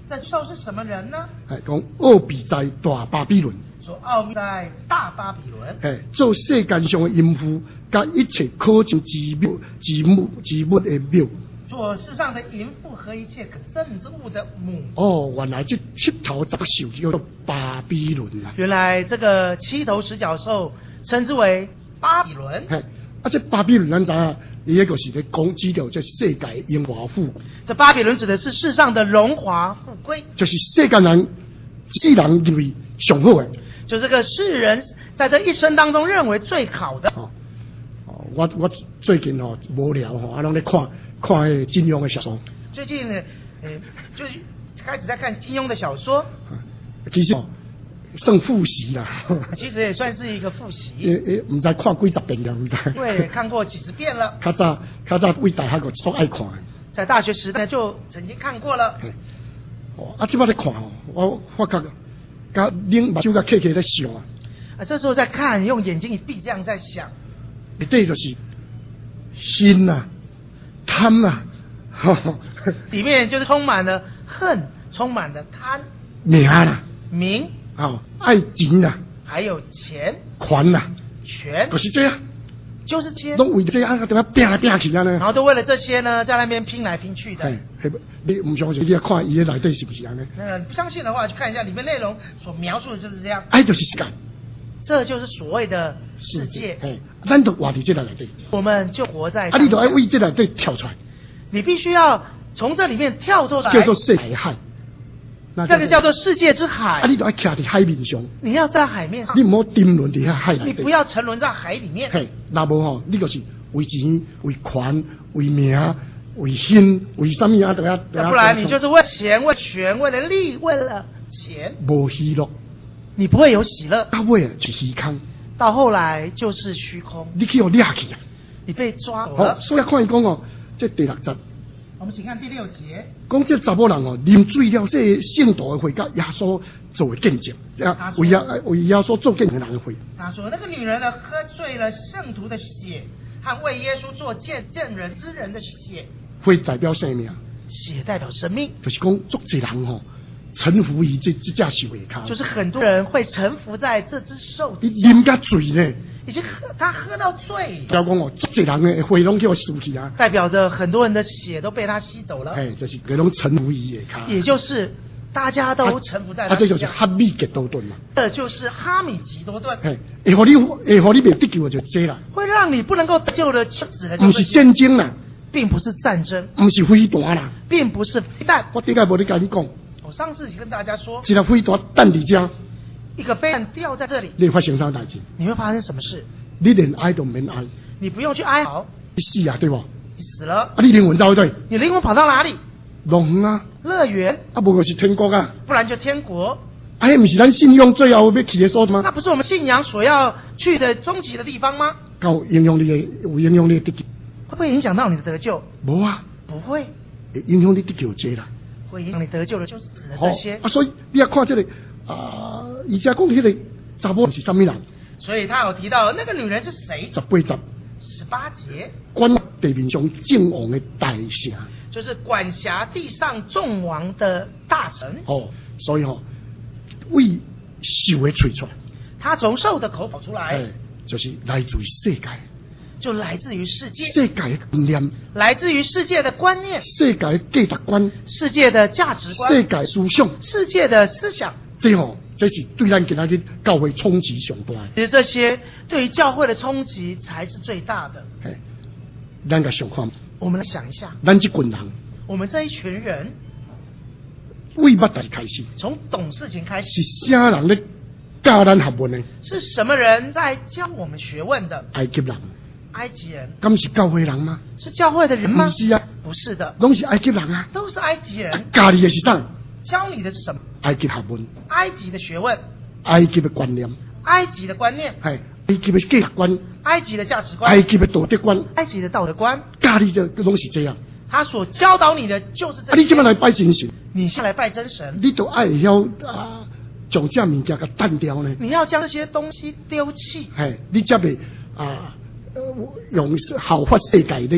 这兽是什么人呢？ 系讲奥秘在大巴比伦。 说奥秘在大巴比伦。 哎，做世间上的淫妇，甲一切可憎之庙、之物、之物的庙。 做世上的淫妇和一切可憎之物的母。 哦，原来这七头十兽叫做巴比伦啊！ 原来这个七头十角兽称之为巴比伦。 嘿，啊，这巴比伦咱知影，伊迄个是咧讲指着这世界荣华富贵。 这巴比伦指的是世上的荣华富贵， 就是世间人世人认为上好的。 就这个世人在这一生当中认为最好的。 哦，哦，我我最近吼、哦、无聊吼、哦，啊，拢咧看看迄金庸的小说。 最近呢，诶，就开始在看金庸的小说。 其实、哦、算复习啦。 其实也算是一个复习。 诶诶，唔知看几十遍了，唔知。 对，看过几十遍了。 较早较早为大学个所爱看的。 在大学时代就曾经看过了。 哦，啊，即摆咧看哦，我发觉。甲拎目睭甲客客在想啊！ 啊，这时候在看，用眼睛一闭，这样在想。 你对就是心呐、啊、贪呐、啊， 里面就是充满了恨，充满了贪。 名啦， 名哦，爱钱呐， 还有钱、 权呐， 权， 就是这样， 就是这些， 拢为这样，对吧？拼来拼去啊呢。 然后都为了这些呢，在那边拼来拼去的。 哎，你唔相信，你要看伊的内底是不是安尼？ 那不相信的话，去看一下里面内容所描述的就是这样。 爱就是世界， 这就是所谓的世界。 哎，咱都活伫这内底， 我们就活在。 啊，你都爱为这内底跳出来。 你必须要从这里面跳脱出来。 叫做世界海。 那个叫做世界之海。 啊，你都爱徛伫海面上。 你要在海面上。 你唔好沉沦伫遐海内底。 你不要沉沦在海里面。 嘿，那无吼，你就是为钱、为权、为名、为心、为什么啊？对啊？ 要不然你就是为钱、为权、为了利、为了钱， 无喜乐， 你不会有喜乐。 到尾是虚空， 到后来就是虚空。 你去互掠去啊！ 你被抓走了。 好，所以看伊讲哦，这第六节。 我们请看第六节。 讲这查某人哦，啉醉了，这圣徒的会甲耶稣做的见证，啊，为耶为耶稣做见证的人的会。 他说，那个女人呢，喝醉了圣徒的血，和为耶稣做见证人之人的血。 会代表生命， 血代表生命， 就是讲足济人吼、哦，臣服于这这只兽下骹。 就是很多人会臣服在这只兽。 你啉甲醉呢？ 已经喝，他喝到醉。 要讲哦，足济人的血拢叫输去啊。 代表着很多人的血都被他吸走了。 哎，就是佢拢臣服于下骹。 也就是大家都臣服在他。 啊，这就是哈米吉多顿嘛。 这就是哈米吉多顿。 哎，会互你会互你袂得救的就这啦。 会让你不能够得救的，就指的就不是战争啦， 并不是战争， 不是飞弹啦， 并不是飞弹。 我顶下无你甲你讲。 我上次跟大家说， 一个飞弹弹伫遮， 一个飞弹掉在这里， 你会发生啥代志？ 你会发生什么事？ 你连哀都免哀， 你不用去哀嚎， 你死啊，对不？ 你死了， 啊，你灵魂走对？ 你灵魂跑到哪里？ 乐园啊， 乐园啊，无就是天国啊， 不然就天国。 啊，迄不是咱信仰最后要去的所吗？ 那不是我们信仰所要去的终极的地方吗？ 有影响你的，有影响你的得救， 会不会影响到你的得救？ 无啊， 不会， 影响你得救这啦。 会影响你得救的，就是指的这些。 哦、啊，所以你要看这个啊，以前讲迄个查某是什么人？ 所以他有提到那个女人是谁？ 十八节， 十八节， 管地面上众王的大臣， 就是管辖地上众王的大臣。 哦，所以哦，为兽的吹出来， 他从兽的口跑出来， 哎，就是来自于世界， 就来自于世界， 世界的观念， 来自于世界的观念， 世界的价值观， 世界的价值观， 世界思想， 世界的思想。 这哦，这是对咱今仔日教会冲击上大。 其实这些对于教会的冲击才是最大的。 哎，咱个想看， 我们来想一下， 咱这群人， 我们这一群人， 为捌代开始， 从懂事情开始， 是啥人咧教咱学问呢？ 是什么人在教我们学问的？ 埃及人。 埃及人， 咁是教会人吗？ 是教会的人吗？ 不是啊， 不是的， 拢是埃及人啊， 都是埃及人。 教你的是啥？ 教你的是什么？ 埃及学问， 埃及的学问， 埃及的观念， 埃及的观念， 系埃及的价值观， 埃及的价值观， 埃及的道德观， 埃及的道德观， 教你的拢是这样。 他所教导你的就是这些。 啊，你今晚来拜真神， 你下来拜真神， 你都爱晓啊，将这物件给淡掉呢。 你要将这些东西丢弃， 系你才袂啊，用好法世界的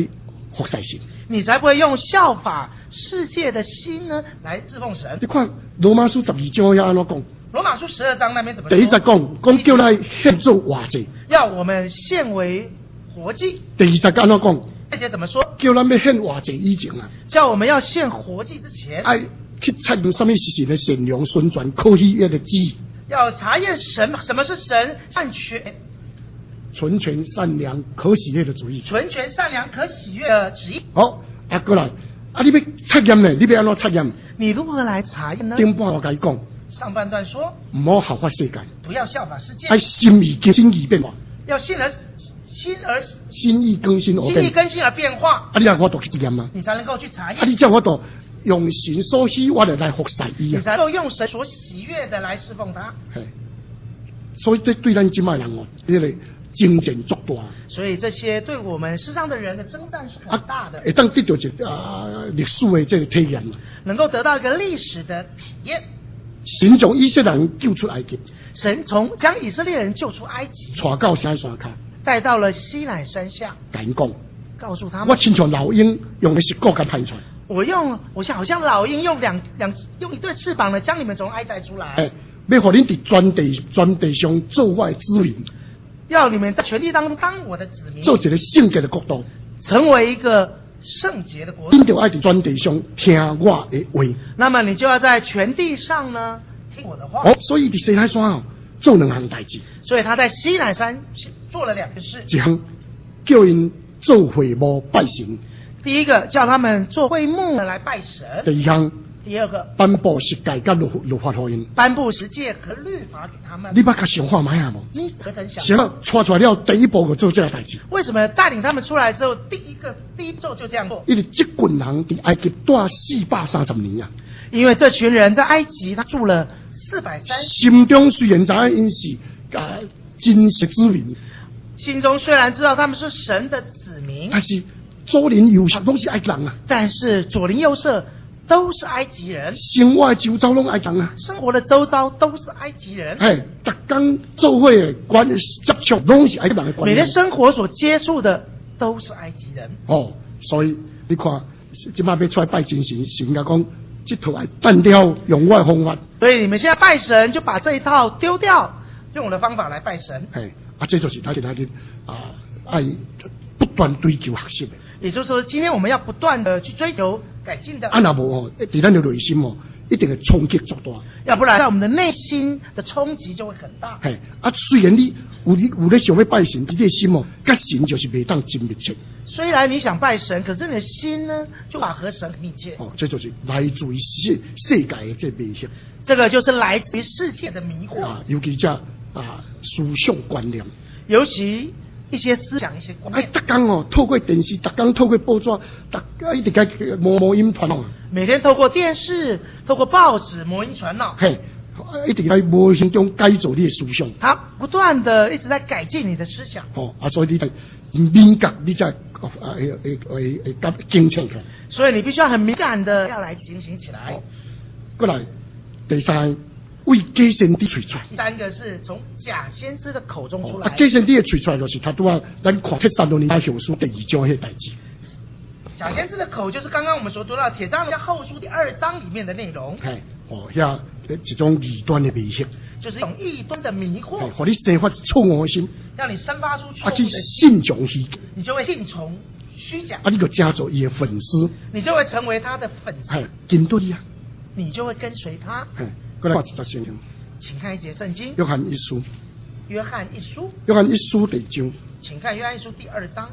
服侍神。 你才不会用效法世界的心呢来侍奉神。 你看罗马书十二章要安怎讲？ 罗马书十二章那边怎么说？ 第一节讲，讲叫咱献做活祭， 要我们献为活祭。 第二节安怎讲？ 这节怎么说？ 叫咱要献活祭以前啊， 叫我们要献活祭之前， 爱去查验什么是神的善良、顺转、可喜悦的旨意。 要查验神什么是神善全、 纯全、善良、可喜悦的主意。 纯全、善良、可喜悦的旨意。 好，啊过来，啊你要测验呢？你要安怎测验？ 你如何来查验呢？ 顶半我甲你讲， 上半段说， 唔好效法世界， 不要效法世界， 爱心意更新而变化， 要信而心而心意更新而心意变。 更新而变化， 啊你啊我度去测验吗？ 你才能够去查啊验， 你叫我度用神所喜我的来服侍伊啊。 你才能够用神所喜悦的来侍奉他。 嘿，所以对对咱今麦人哦，这个精进足大。 所以这些对我们世上的人的征战是很大的， 会当得到一啊历史的这个体验。 能够得到一个历史的体验。 神从以色列人救出埃及， 神从将以色列人救出埃及， 带到西山卡， 带到了西乃山下， 甲因讲， 告诉他们， 我亲像老鹰用的是骨甲派出来。 我用我像好像老鹰用两两用一对翅膀呢，将你们从埃带出来。 哎，要互恁伫全地全地上做我的子民， 要你们在全地当中当我的子民， 做一个圣洁的国度， 成为一个圣洁的国度。 恁就爱伫全地上听我的话。 那么你就要在全地上呢听我的话。 哦，所以伫西奈山哦做两项代志， 所以他在西乃山做了两个事， 一项叫因做会幕拜神， 第一个叫他们做会幕来拜神， 第二项第二个颁布十诫甲律律法互因。 颁布十诫和律法给他们。 你捌甲想看买啊无？ 你何曾想想要带出来了，第一步就做这个代志。 为什么带领他们出来之后，第一个第一步骤就这样做？ 因为这群人伫埃及住四百三十年啊， 因为这群人在埃及他住了四百三十， 心中虽然知影因是啊真实之民， 心中虽然知道他们是神的子民， 但是左邻右舍都是埃及人啊， 但是左邻右舍都是埃及人， 生活的周遭拢埃及人啊。 生活的周遭都是埃及人， 哎，逐工做伙的关接触拢是埃及人的关系。 每天生活所接触的都是埃及人。 哦，所以你看，即摆要出来拜真神，神甲讲，这套爱单挑用我的方法。 所以你们现在拜神，就把这一套丢掉，用我的方法来拜神。 哎，啊，这就是他给他的啊，爱不断追求学习的。 也就是说，今天我们要不断的去追求改进的。 啊，若无哦，伫咱的内心哦，一定会冲击足大。 要不然，在我们的内心的冲击就会很大。 嘿，啊，虽然你有你有咧想要拜神，你的心哦，甲神就是袂当真密切。 虽然你想拜神，可是你的心呢，就把和神很密切。 哦，这就是来自于世世界的这迷惑。 这个就是来自于世界的迷惑。 啊，尤其这啊思想观念， 尤其一些思想、一些观哎， 念。 逐工哦，透过电视，逐工透过报纸，逐一直个模模音传哦。 每天透过电视、透过报纸、魔音传脑， 嘿，一直在无形中改造你的思想。 他不断的一直在改进你的思想。 哦，啊，所以你才敏感，你才啊会会会会甲警醒起来。 所以你必须要很敏感的要来警醒起来。 哦，过来第三，为假先知吹出来。 第三个是从假先知的口中出哦， 来。 啊，假先知的吹出来就是他拄啊，咱看铁三六年后书第二章迄个代志。 假先知的口就是刚刚我们所读到《铁章后书》第二章里面的内容。 嘿，哦，遐一种异端的迷惑， 就是一种异端的迷惑， 互你生发错误的心， 让你生发出错啊，去误的心， 信从虚假， 你就会信从虚假， 啊，你就加做伊的粉丝， 你就会成为他的粉丝， 嘿，跟对啊， 你就会跟随他。 嘿，过来看一节圣经， 请看一节圣经， 约翰一书， 约翰一书， 约翰一书第章请看约翰一书第二章，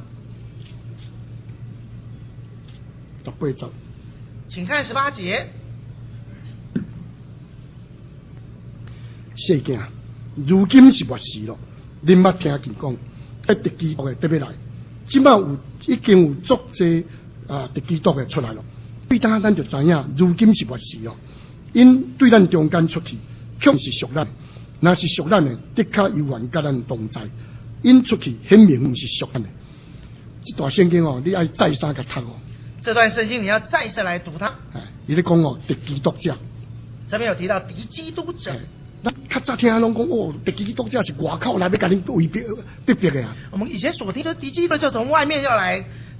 十八节。 请看十八节。 世件，如今是末时咯，恁捌听见讲，迄敌基督的得要来，即摆有已经有足济啊敌基督的出来咯。对当咱就知影，如今是末时咯。因对咱中间出去，确是属咱；若是属咱的，的确有缘甲咱同在。因出去显明毋是属咱的。这段圣经哦，你爱再三甲读哦。 这段圣经你要再次来读它。 哎，伊咧讲哦，敌基督者。 这边有提到敌基督者。 咱较早听拢讲哦，敌基督者是外口来要甲恁围逼逼逼的啊。 我们以前所听的敌基督就从外面要来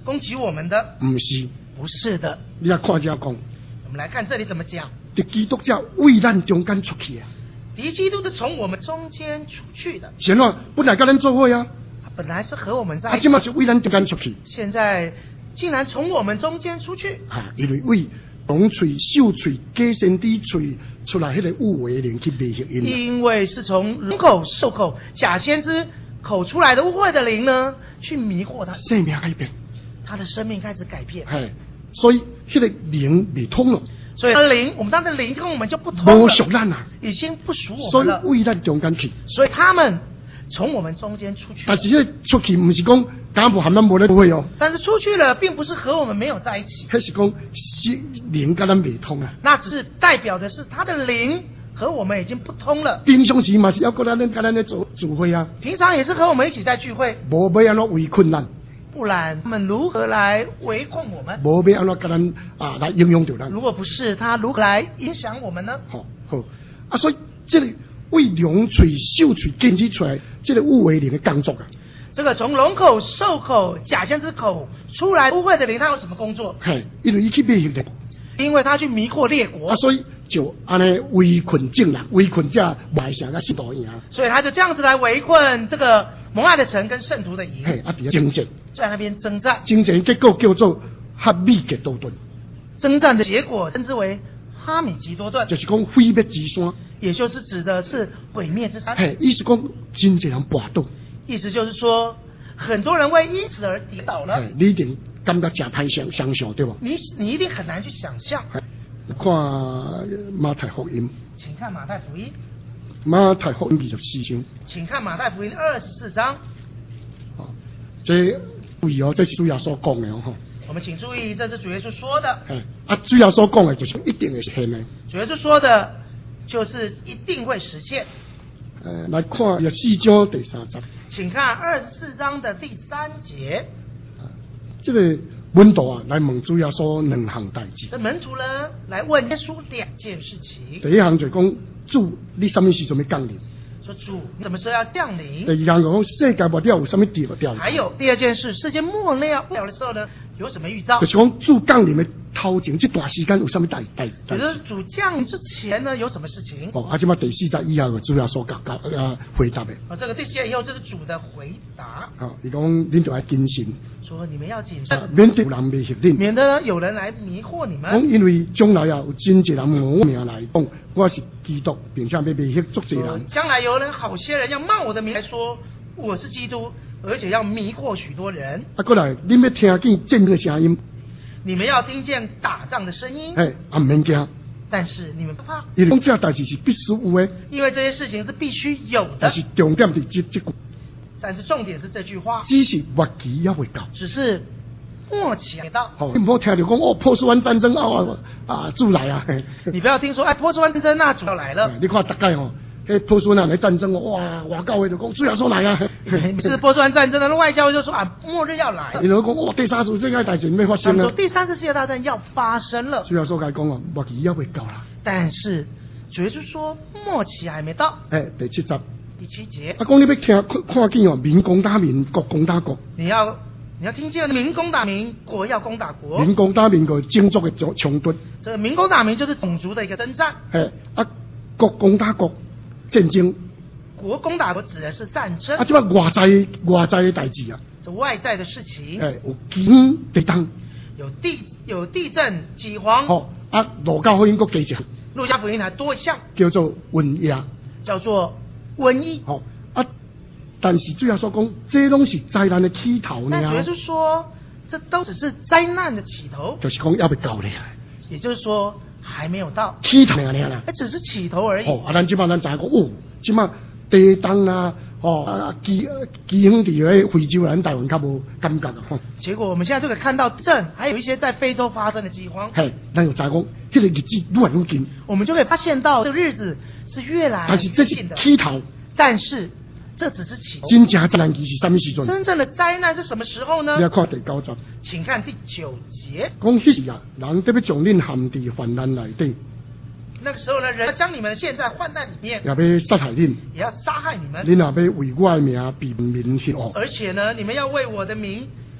攻击我们的， 不是， 不是的。 你要看这样讲， 我们来看这里怎么讲。 敌基督者为咱中间出去啊， 敌基督是从我们中间出去的。 是喏，本来跟咱做伙啊， 本来是和我们在啊， 一起， 今嘛是为咱中间出去。 现在竟然从我们中间出去。 啊，因为为龙嘴、秀嘴、假先知嘴出来，迄个污为灵去迷惑因。 因为是从龙口、兽口、假先知口出来的污秽的灵呢，去迷惑他， 生命改变， 他的生命开始改变。 哎，所以迄个灵未通了， 所以他的灵，我们当的灵跟我们就不同了， 无属咱啊， 已经不属我所以们了。 为咱中间去。 所以他们从我们中间出去， 但是迄个出去，不是讲敢无含咱无咧做伙哦， 但是出去了，并不是和我们没有在一起， 迄是讲是灵跟咱未通啊。 那只是代表的是他的灵和我们已经不通了。 平常时嘛是要跟咱跟咱咧做聚会啊， 平常也是和我们一起在聚会， 无要安怎围困咱， 不然他们如何来围困我们？ 无要安怎跟咱啊来影响到咱。 如果不是他，如何来影响我们呢？ 好，好啊，所以这个为龙嘴、秀嘴建立出来，这个污为灵的工作啊。 这个从龙口、兽口、假先知口出来污秽的灵，他有什么工作？ 嘿，因为伊去迷惑人， 因为他去迷惑列国， 啊，所以就安尼围困正人，围困这外城甲信徒营， 所以他就这样子来围困这个蒙爱的城跟圣徒的营， 嘿，啊，比较征战， 在那边征战， 征战结果叫做哈米吉多顿， 征战的结果称之为哈米吉多顿， 就是讲毁灭之山， 也就是指的是毁灭之山。 嘿，意思讲真侪人跋倒， 意思就是说，很多人会因此而跌倒了。 嘿，你一定感觉真歹想想象对吧？ 你你一定很难去想象。 看马太福音， 请看马太福音， 马太福音二十四章， 请看马太福音二十四章。 哦，这注意哦，这是主要所讲的哦，吼。 我们请注意，这是主耶稣说的。 哎，啊，主要所讲的就是一定会实现的。 主耶稣说的，就是一定会实现。 呃，来看二十四章第三节。 请看二十四章的第三节。 啊，这个门徒啊，来问主要说两项代志。 这门徒呢，来问耶稣两件事情。 第一项就讲主，你什么时阵要降临？ 说主，你什么时候要降临？ 第二项就讲世界末了有什么地要掉？ 还有第二件事，世界末了了的时候呢，有什么预兆？ 就是讲主降临的头前这段时间有什么代代代志？ 就是主降临之前呢，有什么事情？ 哦，啊，即嘛第四节以后的主要所讲讲呃回答的。 哦，这个第四节以后，这是主的回答。 啊，伊讲恁就要谨慎， 说你们要谨慎， 啊，免得有人迷惑恁。 免得有人来迷惑你讲们。 因为将来啊，有真侪人冒我名来讲，我是基督，并且要迷惑足侪说人。 将来有人好些人要冒我的名来说我是基督，而且要迷惑许多人。 啊，过来，恁要听见正的声音， 你们要听见打仗的声音， 哎，啊，唔免惊， 但是你们不怕， 因为讲这代志是必须有的， 因为这些事情是必须有的但。是重点是这这句， 但是重点是这句话， 只是末期还未到。 只是末期还到。 好，你唔好听到讲哦，波斯湾战争啊啊，主来啊！嘿你不要听说哎，波斯湾战争那主要来了。 你看大概哦，迄波斯湾来战争哦，哇，外教会就讲主要说来啊！ 是波斯湾战争的外交就说啊，末日要来。 然后讲哦，第三次世界大战要发他们说生了， 第三次世界大战要发生了， 主要说该讲哦，末期还未到啦。 但是主耶稣说末期还没到。 哎，第七集。 第七节， 啊，讲你要听看看见哦，民攻打民，国攻打国， 你要你要听见民攻打民，国要攻打国。 民攻打民个种族的冲冲突， 这个民攻打民就是种族的一个征战， 嘿，啊，国攻打国战争， 国攻打国指的是战争啊，，即摆外在外在的代志啊， 这外在的事情， 哎，有天地动， 有地有地震、饥荒。 吼，啊，路加福音佫加一项， 路加福音还多一项， 叫做瘟疫， 叫做瘟疫。 吼，啊，但是最后所讲，这拢是灾难的起头呢但主耶稣说，这都只是灾难的起头， 就是讲要未到咧， 也就是说还没有到， 起头尔尔啦。 它只是起头而已。 哦，啊，咱即摆咱知影讲，哦，即摆地动啊，哦，啊，饥饥荒伫个非洲，咱台湾较无感觉啊，吼。 结果我们现在就可以看到震，还有一些在非洲发生的饥荒， 嘿，咱就知影讲，迄个日子愈来愈近， 我们就可以发现到这个日子是越来但是这是越近的。 起头， 但是这只是起头， 真正灾难期是啥物时阵？ 真正的灾难是什么时候呢你？要看第九集， 请看第九节。 讲迄时啊，人得要将恁陷伫患难内底， 那个时候呢，人要将你们陷在患难里面， 也要杀害恁， 也要杀害你们， 恁也要为我的名被民灭恶。 而且呢，你们要为我的名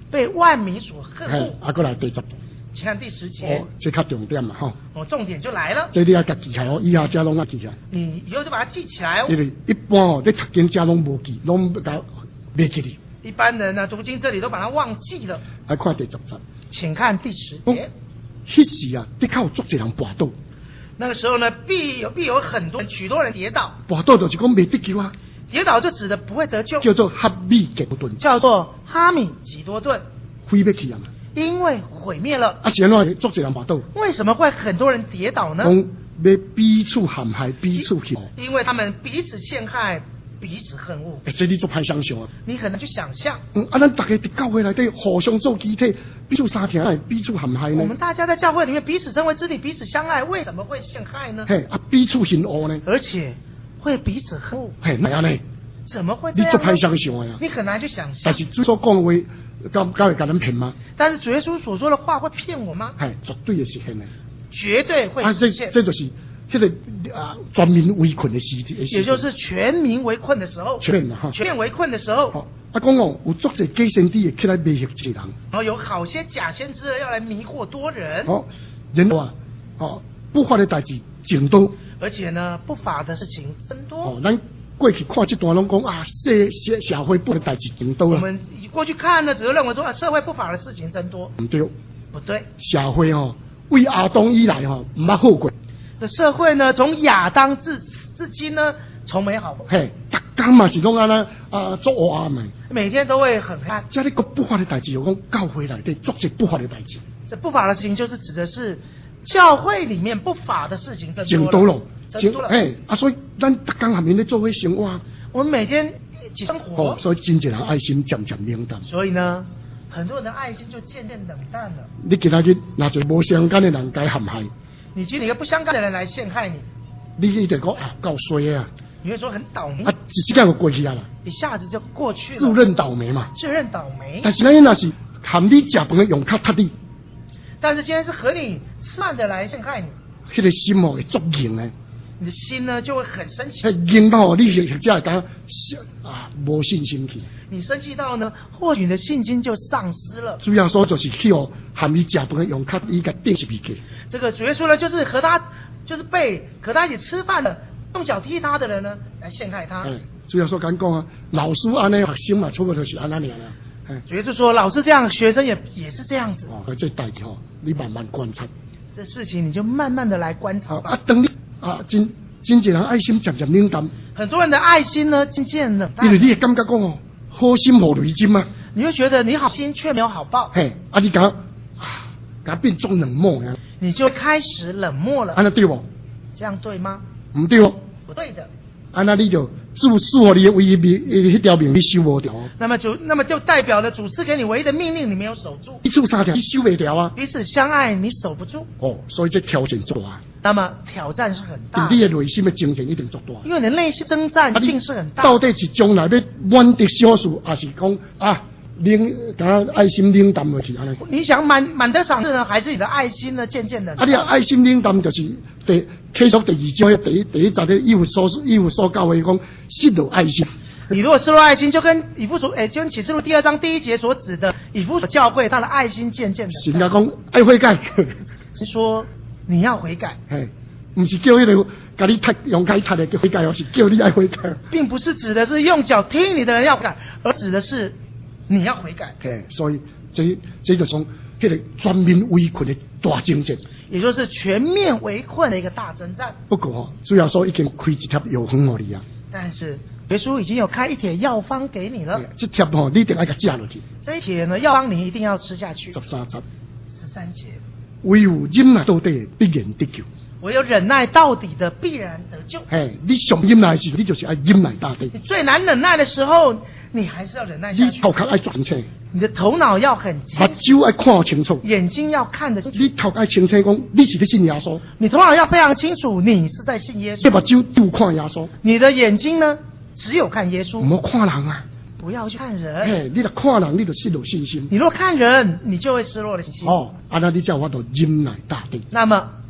被万民所恨嘿， 恶。 啊，过来第十。 请看第十节。 哦，这较重点嘛，吼。 哦，重点就来了。 这你要家记起来哦，以后遮拢要记起来。 你以后就把它记起来哦。 因为一般哦，你读经遮拢无记，拢甲袂记哩。 一般人呢，读经这里都把它忘记了。 来看第十节。 请看第十节。 哦，迄时啊，的确有足侪人跋倒。 那个时候呢，必有必有很多人，许多人跌倒。 跋倒就是讲未得救啊。 跌倒就指的不会得救， 叫做哈米吉多顿， 叫做哈米吉多顿， 毁灭去啊嘛。 因为毁灭了。 啊，是安怎足侪人跋倒？ 为什么会很多人跌倒呢？ 讲要彼此陷害，彼此陷害。 因为他们彼此陷害，彼此恨恶。 哎，这你做歹想象啊！ 你很难去想象。 嗯，啊，咱大家伫教会内底互相做肢体，彼此相疼，彼此陷害呢？ 我们大家在教会里面彼此成为肢体，彼此相爱，为什么会陷害呢？ 嘿，啊，彼此恨恶呢？ 而且会彼此恨恶。 嘿，哪样呢？ 怎么会这样呢？ 你做歹想象的呀！ 你很难去想象。 但是主所讲的话，教教会甲人骗吗？ 但是主耶稣所说的话会骗我吗？ 嘿，绝对会实现的。 绝对会啊，这实现。 这就是迄个啊，全民围困的时节， 也就是全民围困的时候。 全面哈。 全面围困的时候。 好，啊，讲哦，有足侪假先知会起来迷惑一人。 哦，有好些假先知要来迷惑多人。 好，人啊，哦，不法的代志真多。 而且呢，不法的事情真多。 哦，咱过去看这段拢讲啊，社社社会不法的代志真多我们过去看呢，只是认为说啊，社会不法的事情真多。 唔对， 不对。 社会哦，为亚当以来哦，唔捌好过。 的社会呢，从亚当至至今呢，从没好过。 嘿，逐天嘛是拢安尼啊，做黑暗的。 每天都会很黑暗。 这里个不法的代志，有讲教会内底做些不法的代志。 这不法的事情，就是指的是教会里面不法的事情真真多了。 真多了。哎，啊，所以咱逐天下面咧做伙生活。 我们每天一起生活。 哦，所以真侪人爱心渐渐冷淡。 所以呢，很多人的爱心就渐渐冷淡了。 你今仔日拿一个无相干的人该陷害， 你请一个不相干的人来陷害你， 你一定讲啊，够衰啊！ 你会说很倒霉啊，一时间就过去啊啦， 一下子就过去了。 自认倒霉嘛， 自认倒霉。 但是咱那是含你食饭的用卡踢你， 但是今天是和你吃饭的来陷害你， 迄个心哦会作硬的。 你的心呢就会很生气。 迄硬到你或者会感啊无信心去。 你生气到呢，或许你的信心就丧失了。 主要说就是去哦，含你食饭的用卡伊个顶入去。 这个主耶稣呢，就是和他就是被和他一起吃饭的，用脚踢他的人呢，来陷害他。 哎，主要说敢讲啊，老师安尼学生嘛，差不多就是安尼尔啦。哎， 主耶稣说，老师这样，学生也也是这样子。 哦，这代志哦，你慢慢观察。 这事情你就慢慢的来观察吧。 啊，等你啊，真真侪人爱心渐渐冷淡。 很多人的爱心呢，渐渐冷淡。 因为你会感觉讲哦，好心无雷金嘛。 你会觉得你好心却没有好报。 嘿，啊你讲啊，甲变作冷漠呀。 你就开始冷漠了。 安那对不？ 这样对吗？ 唔对哦。 不对的。 安那你就主赐予你的唯一命，迄条命你守无掉。 那么主，那么就代表了主赐给你唯一的命令，你没有守住。 一处三条，你守未掉啊。 彼此相爱，你守不住。 哦，所以这挑战做啊。 那么挑战是很大的。 你的内心的征战一定足大。 因为你的内心征战一定是很大。 到底是将来要满得小数，还是讲啊冷，甲爱心冷淡落去安尼？ 你想满满得赏赐呢，还是你的爱心呢渐渐的？ 啊，你爱心冷淡就是第启示第二章第一第一节的以弗所以弗所教会讲失落爱心。 你如果失落爱心，就跟以弗所诶，就跟启示录第二章第一节所指的以弗所教会，他的爱心渐渐的。 神家讲爱悔改， 是说你要悔改。 嘿，不是叫迄个甲你踢用脚踢的叫悔改，而是叫你爱悔改。 并不是指的是用脚踢你的人要改，而指的是你要悔改。 嘿，所以这这就从迄个全民围困的大征战， 也就是全面围困的一个大征战。 不过哦，主要说已经开一条药方给你啊。 但是耶稣已经有开一帖药方给你了。 这帖哦，你一定要给它食落去。 这一帖呢，药方你一定要吃下去。 十三节， 十三节， 唯有忍耐到底，必然得救。 唯有忍耐到底的，必然得救。 嘿，你上忍耐的时候，你就是要忍耐到底。 你最难忍耐的时候，你还是要忍耐下去。 你头壳要专清， 你的头脑要很清， 目睭要看清楚， 眼睛要看得清楚。 你头壳要清楚讲，你是在信耶稣。 你头脑要非常清楚，你是在信耶稣。 你目睭就看耶稣。 你的眼睛呢，只有看耶稣， 唔好看人啊。 不要去看人。 嘿，你若看人，你就失落信心。 你若看人，你就会失落了信心。 哦，啊，那你叫我都忍耐到底。 那么，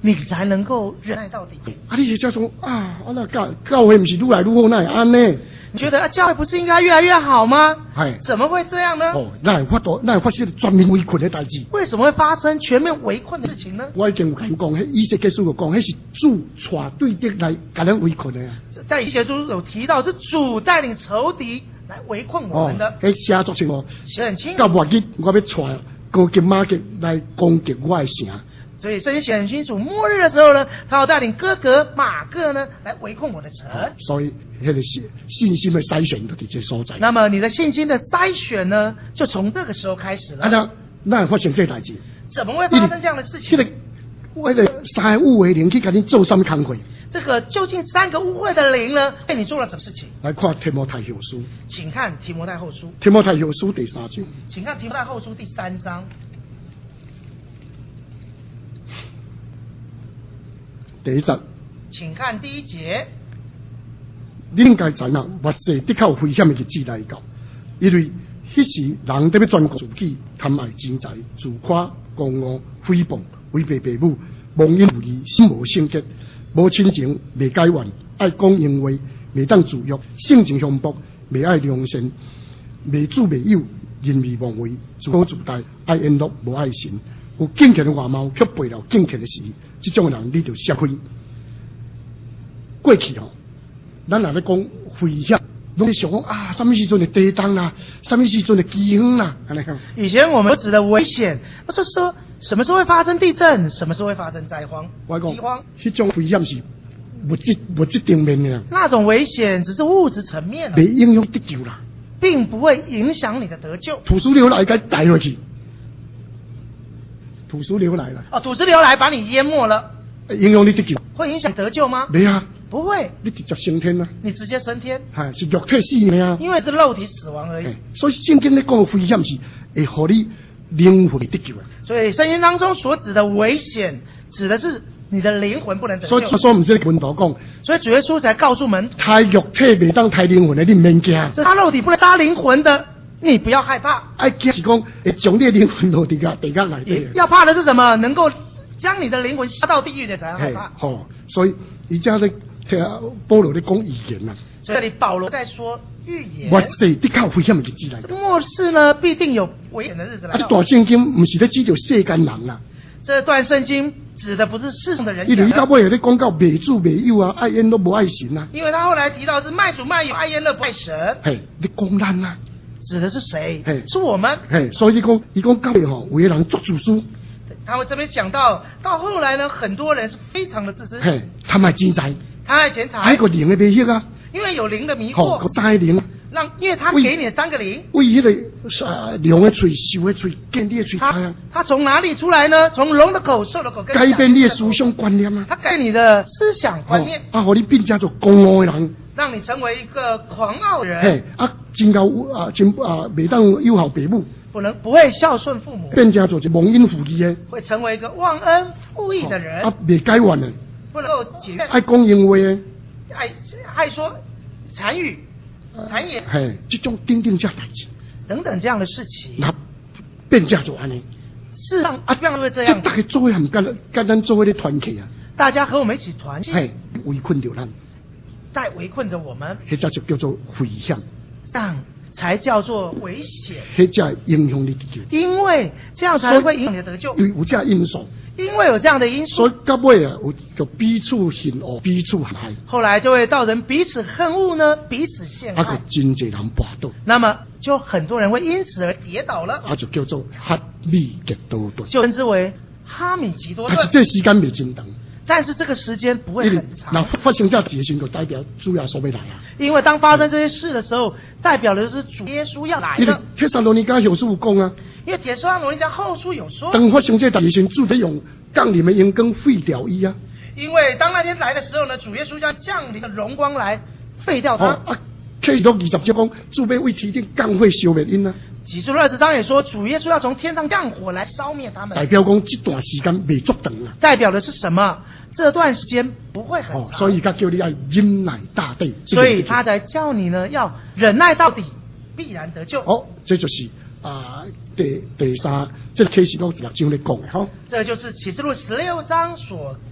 你才能够忍耐到底。 啊，你就说啊，啊那教教会不是愈来愈好，那会安呢？ 你觉得啊，教会不是应该越来越好吗？ 哎， 怎么会这样呢？ 哦，那会发到，那会发生全面围困的代志。 为什么会发生全面围困的事情呢？ 我已经有跟你讲，迄以色列书有讲，迄是主带对敌来甲咱围困的啊。 在以西结书有提到，是主带领仇敌来围困我们的。 哦，迄写作清楚， 写很清楚。 到末日我要带攻击马吉来攻击我的城。 所以圣经写很清楚，末日的时候呢，他要带领哥格、马各呢来围困我的城。 哦，所以迄个信信心的筛选就伫这所在。 那么你的信心的筛选呢，就从这个时候开始了。 啊，那那会发生这代志？ 怎么会发生这样的事情？ 这个为了三个误会灵去给你做什么工课？ 这个究竟三个误会的灵呢，对你做了什么事情？ 来看提摩太后书， 请看提摩太后书。 提摩太后书第三章， 请看提摩太后书第三章第一节， 请看第一节。 你应该知影，末世的确有危险的日子来到，因为迄时人特别专顾自己，贪爱钱财，自夸、狂傲、诽谤、违背父母，忘恩负义，心无圣洁，无亲情，未改愿，爱讲淫话，未当自约，性情相悖，未爱良善，未主未友，人为妄为，自高自大，爱宴乐，无爱神，有敬虔的外貌，却背了敬虔的事，这种人你就吃亏。过去吼，咱若咧讲危险，拢是想讲啊，什么时阵的地震啦，什么时阵的饥荒啦，安尼讲。 以前我们指的危险，不是说什么时候会发生地震，什么时候会发生灾荒、饥荒， 迄种危险是物质物质层面的。 那种危险只是物质层面的， 未影响得救啦， 并不会影响你的得救。 土石流来该带落去，土石流来了。 哦，土石流来把你淹没了， 影响你得救， 会影响你得救吗？ 没啊， 不会， 你直接升天啊， 你直接升天， 系是肉体死命啊， 因为是肉体死亡而已。 所以圣经咧讲的危险是会互你灵魂得救啊。 所以圣经当中所指的危险，指的是你的灵魂不能得救。 所以所以唔是门徒讲， 所以主耶稣才告诉门徒， 太肉体未当太灵魂的，你唔免惊。 这他肉体不能杀灵魂的，你不要害怕。 爱惊是讲会将你的灵魂落地个地个内底。 要怕的是什么？能够将你的灵魂下到地狱的才要害怕。 好，所以而家咧听保罗咧讲预言啊。 所以这里保罗在说预言。 末世的确有危险的日子来。 末世呢，必定有危险的日子来到。 啊，这段圣经唔是咧指着世间人啦。 这段圣经指的不是世上的人， 因为到尾咧讲到未主未友啊，爱宴乐无爱神啊。 因为他后来提到是卖主卖友，爱宴乐不爱神。 嘿，你讲咱啊， 指的是谁？ 嘿， 是我们。 嘿，所以你讲，伊讲教会吼，有的人作自私。 他会这边讲到，到后来呢，很多人是非常的自私。 嘿，贪爱钱财， 贪爱钱财， 还个灵的迷惑啊。 因为有灵的迷惑， 吼，个三个灵。 让，因为他给你三个灵， 为迄个呃龙的嘴、兽的嘴、见你的嘴开啊。 他从哪里出来呢？从龙的口、兽的口， 改变你的思想观念啊。 他改你的思想观念， 啊，互你变成做狂傲的人， 让你成为一个狂傲的人。 嘿，啊，真够啊，真啊，未当友好父母， 不能不会孝顺父母， 变成做一忘恩负义的， 会成为一个忘恩负义的人。 啊，未改愿的， 不能够解怨， 爱讲淫话的， 爱爱说禅语。谗言， 嘿，这种顶顶这代志， 等等这样的事情， 那变价做安尼， 事实上啊，这样会这样。 这大家做伙含跟跟咱做伙的团体啊， 大家和我们一起团结， 嘿，围困着咱， 在围困着我们， 迄只就叫做危险， 这样才叫做危险， 迄只影响你得救， 因为这样才会影响你的得救， 因为有这因素。 因为有这样的因素， 所以到尾啊，有就彼此恨恶，彼此陷害。 后来就会造成彼此恨恶呢，彼此陷害。 啊，个真侪人跋倒。 那么就很多人会因此而跌倒了。 啊，就叫做哈米吉多顿， 就称之为哈米吉多顿。 但是这时间未真长。 但是这个时间不会很长。 那发生这事情就代表主要所要来啊。 因为当发生这些事的时候，代表的是主耶稣要来的。 因为帖撒罗尼迦后书有讲啊。 因为帖撒罗尼迦后书有说， 当发生这事情，主得用降临的阳光废掉伊啊。 因为当那天来的时候呢，主耶稣将降临的荣光来废掉它。 哦啊，启示录二十节讲，主要为天顶降火烧灭因啊。 启示录二十章也说，主耶稣要从天上降火来烧灭他们。 代表讲这段时间未足长啊。 代表的是什么？这段时间不会很长。 哦，所以他叫你要忍耐大地。 所以他才叫你呢要忍耐到底，必然得救。 哦，这就是啊第第三，这个启示录十六章咧讲的吼。 这就是启示录十六章所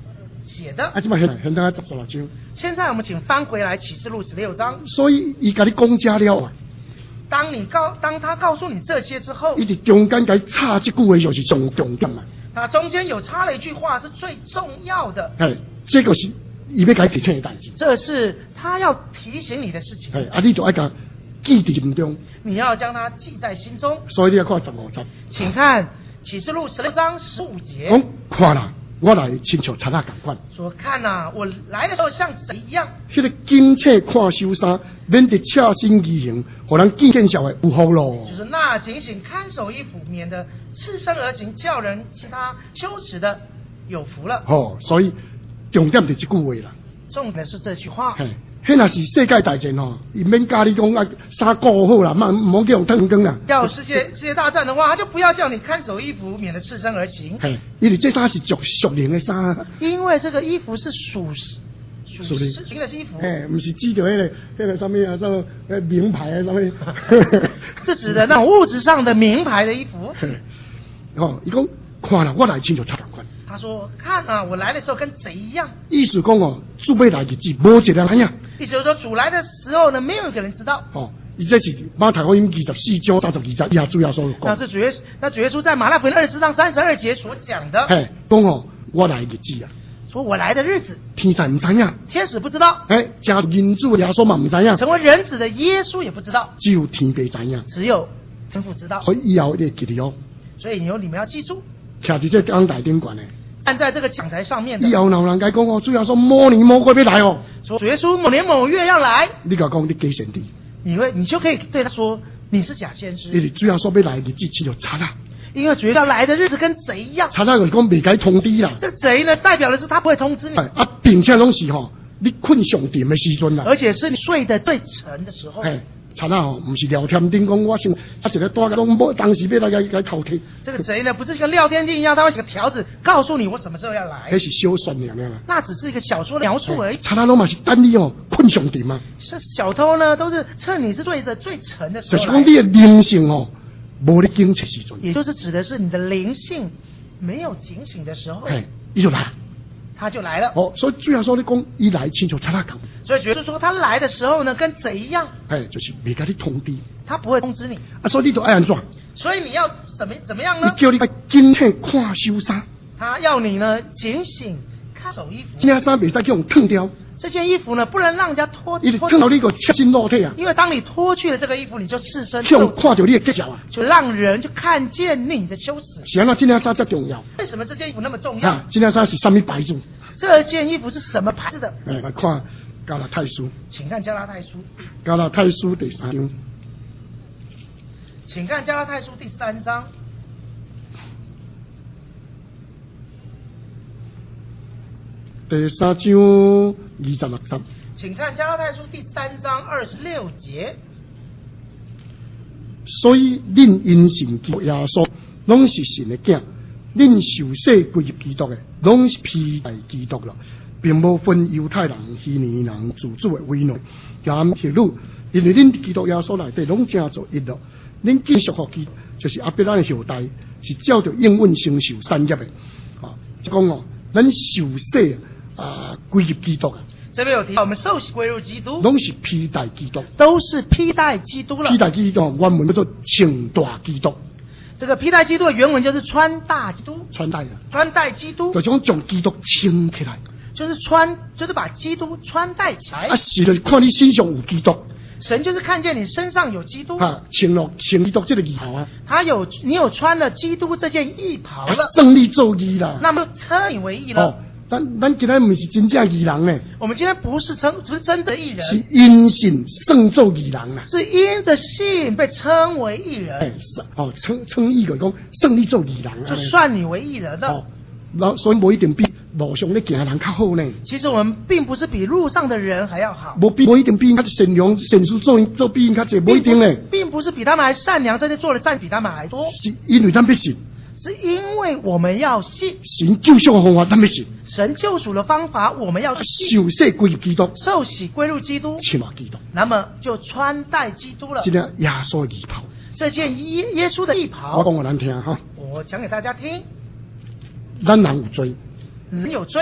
写的。 啊，即摆现现在十六章。 现在我们请翻回来启示录十六章。 所以伊甲你讲遮了啊， 当你告当他告诉你这些之后， 伊伫中间甲伊插即句话就是重重点啊。 他中间有插了一句话是最重要的。 哎，这个是伊要甲伊提醒的代志。 这是他要提醒你的事情。 哎，啊，你就爱甲记伫心中。 你要将它记在心中。 所以你要看十五节。 请看启示录十六章十五节。 讲看啦，我来亲像贼仔共款。 说看呐、啊，我来的时候像贼一样。 迄、那个警察看守衫，免得恰身而行，互人见见笑的有福咯。 就是那警醒看守衣服，免得赤身而行，叫人其他羞耻的有福了。 哦，所以重点就这句话啦。 重点是这句话。 嘿，迄若是世界大战吼，伊免教你讲啊，衫顾好啦，莫莫叫用烫光啦。 要世界世界大战的话，他就不要叫你看守衣服，免得赤身而行。 嘿，因为这衫是属属灵的衫。 因为这个衣服是属属灵属灵的衣服。 哎，不是指着迄、那个迄、那个什么啊，什么呃名牌啊，什么。 是指的那种物质上的名牌的衣服。 哦，伊讲看啦，我来亲像贼共款。 他说：“看啊，我来的时候跟贼一样。” 意思讲哦，主要来日子无一个人知影。 意思就是说，主来的时候呢，没有一个人知道。 哦，伊这是马太福音二十四章三十二节以下主要所讲。 那是主耶那主耶稣在马太福音二十四章三十二节所讲的。 嘿，讲哦，我来日子啊， 说我来的日子， 天使唔知影， 天使不知道， 哎，加人子的耶稣嘛唔知影， 成为人子的耶稣也不知道， 只有天父知影， 只有天父知道。 所以以后你记得哦。 所以以后你们要记住， 徛伫这讲台顶管的。 站在这个讲台上面的。 以后有人甲讲哦，主要说某年某月要来哦， 说主耶稣某年某月要来， 你甲讲你假先知， 你会你就可以对他说你是假先知， 因为主要说要来的日子只有贼啦， 因为主要来的日子跟贼一样。 贼啦就是讲未该通知啦， 这贼呢代表的是他不会通知你， 啊，并且拢是吼、哦，你困上沉的时阵啦， 而且是你睡得最沉的时候。 哎，贼啦吼，唔是聊天顶讲我想啊一个大个拢无，当时要来来来偷听。 这个贼呢不是像廖天定一样，他会写个条子告诉你我什么时候要来， 那是小说尔啦， 那只是一个小说描述而已。 贼啦拢嘛是等你哦困上沉啊， 是小偷呢都是趁你是睡得最沉的时候来， 就是讲你的灵性哦，无你警察时阵， 也就是指的是你的灵性没有警醒的时候， 哎，伊就来。 他就来了。 哦，所以主要说你讲伊来亲像贼啦共， 所以觉得说他来的时候呢，跟贼一样， 哎，就是未甲你通知， 他不会通知你， 啊，所以你就爱安怎？ 所以你要怎么怎么样呢？ 伊叫你警察看守衫， 他要你呢警醒看守衣服， 这件衫袂使叫人烫掉， 这件衣服呢不能让人家脱， 伊烫到你个赤身裸体啊， 因为当你脱去了这个衣服，你就赤身， 叫人看到你的结脚啊， 就让人就看见你的羞耻。 是安怎？这件衫才重要。 为什么这件衣服那么重要？ 啊，这件衫是什么牌子？ 这件衣服是什么牌子的？ 哎，来看加拉太书， 请看加拉太书， 加拉太书第三章， 请看加拉太书第三章， 第三章二十六节， 请看加拉太书第三章二十六节。 所以恁因信耶稣，拢是神的囝。恁受洗归入基督的，拢是披戴基督了，并无分犹太人、希尼人、自主的威能，咸血女，因为恁基督耶稣内底拢正做一了。恁继续学基，就是阿伯兰的后代，是照着应允承受产业的。啊，即讲哦，咱受洗啊归入基督啊。 这边有提到，我们受洗归入基督， 拢是披戴基督， 都是披戴基督了。 披戴基督原文叫做穿戴基督。 这个披戴基督的原文就是穿戴基督， 穿戴啊， 穿戴基督， 就种将基督穿起来， 就是穿，就是把基督穿戴起来。 啊，是就是看你身上有基督， 神就是看见你身上有基督， 啊，穿了穿基督这个衣袍啊， 他有你有穿了基督这件义袍了， 啊、胜利做义啦， 那么就称你为义了。 哦，咱咱今天不是真正义人呢， 我们今天不是称不是真的义人， 是因信胜做义人啦， 是因着信被称为义人。 哎，是哦，称称义个讲胜利做义人啊， 就算你为义人的。 哦，那所以无一定比路上咧行的人较好呢。 其实我们并不是比路上的人还要好， 无比无一定比因较善良，善事做做比因较济，无一定呢。 并不是比他们还善良，甚至做的善比他们还多， 是因为咱必信。 是因为我们要信神救赎的方法，咱要信。 神救赎的方法，我们要信。 受洗归入基督， 受洗归入基督， 穿基督， 那么就穿戴基督了。 这件耶稣的衣袍， 这件耶耶稣的衣袍， 我讲给咱听哈。 我讲给大家听。 咱人有罪， 人有罪， 啊，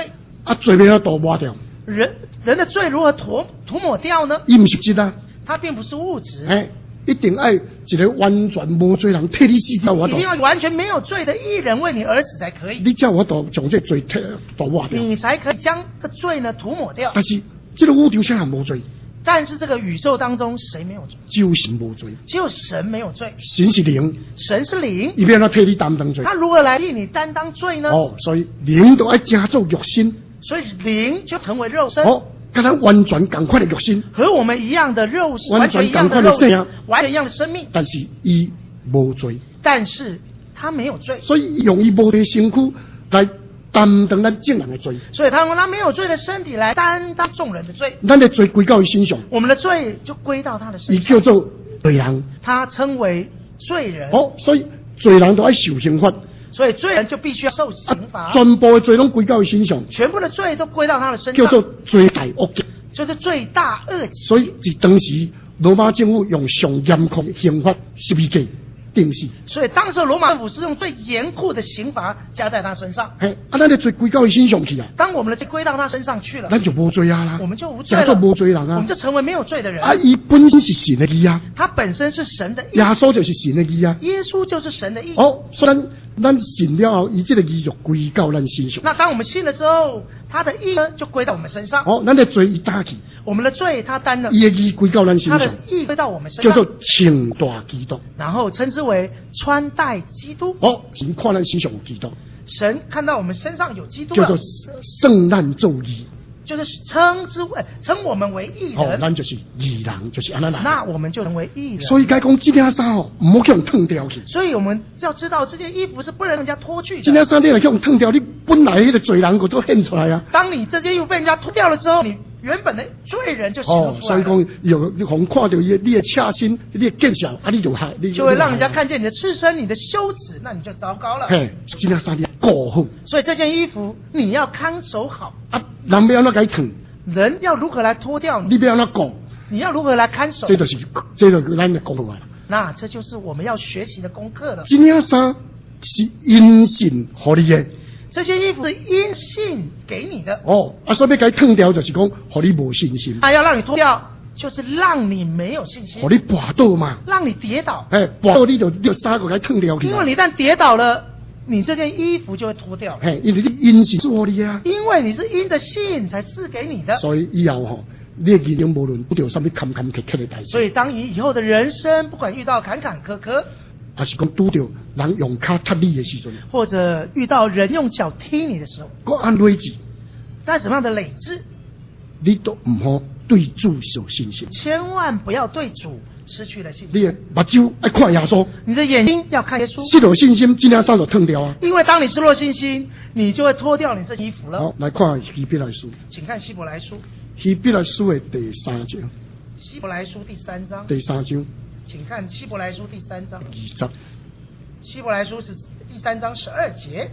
啊，罪要怎抹掉？ 人人的罪如何涂涂抹掉呢？ 伊唔是质啊， 它并不是物质。 哎，一定爱一个完全无罪人替你死掉我度。 一定要完全没有罪的义人为你而死才可以。 你叫我度将这罪替度抹掉， 你才可以将这罪呢涂抹掉。 但是这个宇宙谁也无罪？ 但是这个宇宙当中谁没有罪？ 只有神无罪， 只有神没有罪。 神是灵， 神是灵， 伊要怎替你担当罪？ 他如何来替你担当罪呢？ 哦，所以灵都爱加做肉身， 所以灵就成为肉身。 哦，跟咱完全同款的肉身， 和我们一样的肉身， 完全同款的生命， 完全一样的生命。 但是伊无罪， 但是他没有罪， 所以用伊无罪身躯来担当咱众人的罪。 所以他用他没有罪的身体来担当众人的罪。 咱的罪归到伊身上， 我们的罪就归到他的身上。 伊叫做罪人， 他称为罪人。 哦，所以罪人都爱受刑罚。 所以罪人就必须要受刑罚。 啊、全部的罪拢归到伊身上， 全部的罪都归到他的身上， 叫做罪大恶极， 就是罪大恶极。 所以在当时罗马政府用上严酷的刑罚十二戒定死。 所以当时罗马政府是用最严酷的刑罚加在他身上。 嘿，啊，咱的罪归到伊身上去啊。 当我们的罪归到他身上去了， 咱就无罪啊啦， 我们就无罪了， 叫做无罪人啊， 我们就成为没有罪的人啊。伊本身是神的义啊， 他本身是神的义， 耶稣就是神的义啊， 耶稣就是神的义。 哦，所以咱咱信了后，伊这个义就归到咱身上。 那当我们信了之后，他的义呢就归到我们身上。 哦，咱的罪伊担去， 我们的罪他担了， 伊的义归到咱身上， 他的义归到我们身上， 叫做穿戴基督， 然后称之为穿戴基督。 哦，神看咱身上有基督， 神看到我们身上有基督叫做圣难做义， 就是称之为称我们为义人。 哦，咱就是义人，就是安尼来。 那我们就成为义人。 所以该讲这件衫哦，唔好叫人脱掉去。 所以我们要知道，这件衣服是不能让人家脱去的。 这件衫你来叫人脱掉，你本来那个罪人我都现出来啊。 当你这件衣服被人家脱掉了之后，你原本的罪人就显露出来了。 哦，所以讲有你红看到你你的恰心，你的见小啊，你就害你就会让人家看见你的赤身、你的羞耻，那你就糟糕了。 嘿，这件衫你过好。 所以这件衣服你要看守好啊，人要怎该脱？ 人要如何来脱掉你？ 你要怎讲？ 你要如何来看守？ 这就是这就是咱的功课了。 那这就是我们要学习的功课了。 这件衫是因信合你的。 这些衣服是因信给你的。 哦，啊，所以要该脱掉，就是讲，和你无信心。 他要让你脱掉，就是让你没有信心。 和你跌倒嘛， 让你跌倒。 哎，跌倒你就你就三个该脱掉去。 因为你一旦跌倒了，你这件衣服就会脱掉了。 哎，因为你因信做你啊。 因为你是因的信才赐给你的。 所以以后吼，你的人生无论遇到什么坎坎坷坷的代志。 所以当你以后的人生，不管遇到坎坎坷坷。 还是讲拄到人用脚踢你的时阵， 或者遇到人用脚踢你的时候， 我按累积， 在什么样的累积， 你都唔好对主有信心， 千万不要对主失去了信心。 你的目睭爱看耶稣， 你的眼睛要看耶稣。 失落信心，尽量衫就脱掉啊。 因为当你失落信心，你就会脱掉你这衣服了。 好，来看希伯来书， 请看希伯来书， 希伯来书的第三章， 希伯来书第三章， 第三章。 请看希伯来书第三章二十， 希伯来书是第三章十二节。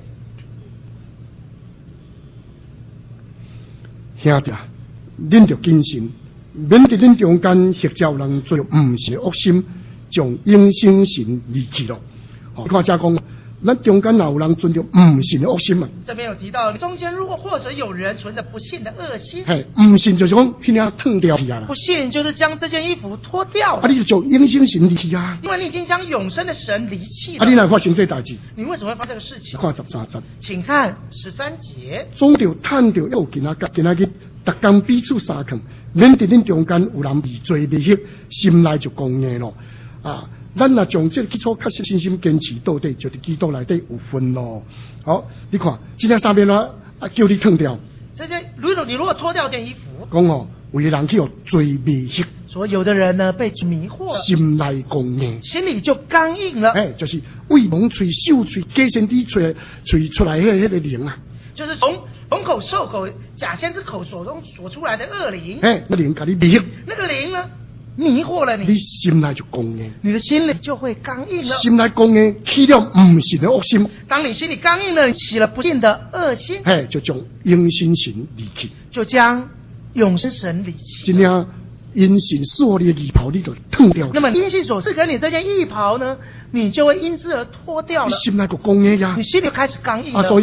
兄弟，恁着谨慎，免伫恁中间或叫人做唔是恶心，将永生神离弃咯。哦，你看这讲，咱中间哪有人存着唔信的恶心啊？ 这边有提到，中间如果或者有人存着不信的恶心， 嘿，唔信就是讲，迄领脱掉去啊啦。 不信就是将这件衣服脱掉了。 啊，你就将永生神离弃啊。 因为你已经将永生的神离弃了。 啊，你哪发生这代志？ 你为什么会发生这个事情？ 看十三节， 请看十三节。 总着趁着要今仔日今仔日，逐工彼此相抗，免伫恁中间有人未做未迄，心内就公硬咯。啊，咱若将这基础确实信心坚持到底，就伫基督内底有分咯。好，你看，今天上面啦，啊叫你脱掉。 这件，如果你如果脱掉件衣服， 讲哦，为人去有做未迄。 所以有的人呢被迷惑了， 心内公硬， 心里就刚硬了。 哎，就是胃蒙嘴、嗅嘴、假先知吹吹出来迄迄个灵啊， 就是从从口授口假先知口所中所出来的恶灵。 哎，那灵给你迷， 那个灵呢迷惑了你， 你心内就公硬， 你的心里就会刚硬了。 心内公硬，起了唔信的恶心。 当你心里刚硬了，起了不信的恶心， 哎，就将永生神离弃， 就将永生神离弃。 今天因信所你的衣袍，你就脱掉。 那么因信所赐给你这件衣袍呢，你就会因之而脱掉了。 你心内就公硬呀， 你心里就开始刚硬了。 啊，所以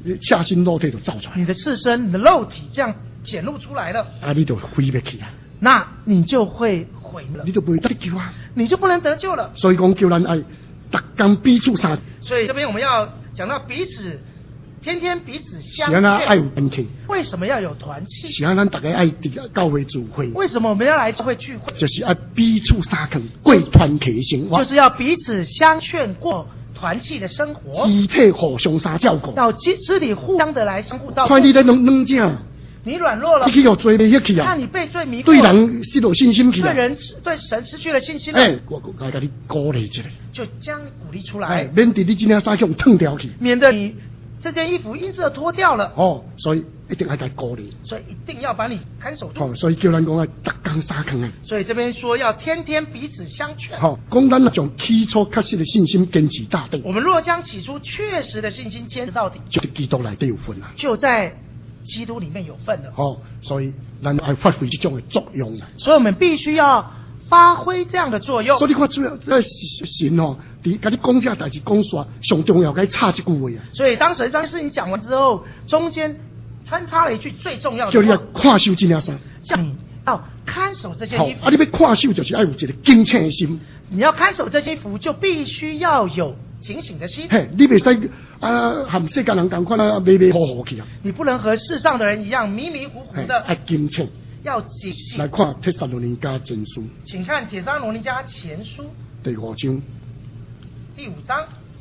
赤身裸体就走出来， 你的赤身、你的肉体这样显露出来了， 啊，你就毁灭去啊， 那你就会毁了， 你就不会得救啊， 你就不能得救了。 所以讲叫咱爱逐工彼此相， 所以这边我们要讲到彼此。天天彼此相是啊，爱有团契。 为什么要有团契？ 是啊，咱大家爱伫教会聚会。 为什么我们要来教会聚会？ 就是爱彼此相劝，过团契生活。 就是要彼此相劝，过团契的生活。 肢体互相相照顾。 要肢肢体互相的来相互照顾。 看你在软软正， 你软弱了， 你去互罪迷去啊！ 看你被罪迷惑， 对人失去信心去啊！ 对人对神失去了信心了。 哎，我我来给你鼓励一下， 就将鼓励出来， 哎，免得你今天衫向脱掉去， 免得你。这件衣服因此而脱掉了哦，所以一定要来鼓励， 所以一定要把你看守住。 哦，所以叫咱讲啊，逐工相劝啊。 所以这边说要天天彼此相劝。 好、哦，讲咱将起初确实的信心坚持到底。 我们若将起初确实的信心坚持到底， 就在基督内底有份啦， 就在基督里面有份了。 哦，所以咱要发挥这种的作用啦。 所以我们必须要发挥这样的作用。 所以你看，主要在神哦，伫甲你讲这代志讲煞，上重要该插一句话啊。 所以当神这件事情讲完之后，中间穿插了一句最重要的话， 叫你要看守这件衫， 叫你要看守这件衣服。 啊，你要看守就是要有一个警醒的心。 你要看守这件衣服，就必须要有警醒的心。 嘿，你袂使啊，和世间人同款啊，迷迷糊糊去啊。 你不能和世上的人一样迷迷糊糊的。 要警醒。 要警醒。 来看《帖撒罗尼迦前书》， 请看《帖撒罗尼迦前书》 第五章。 第五章。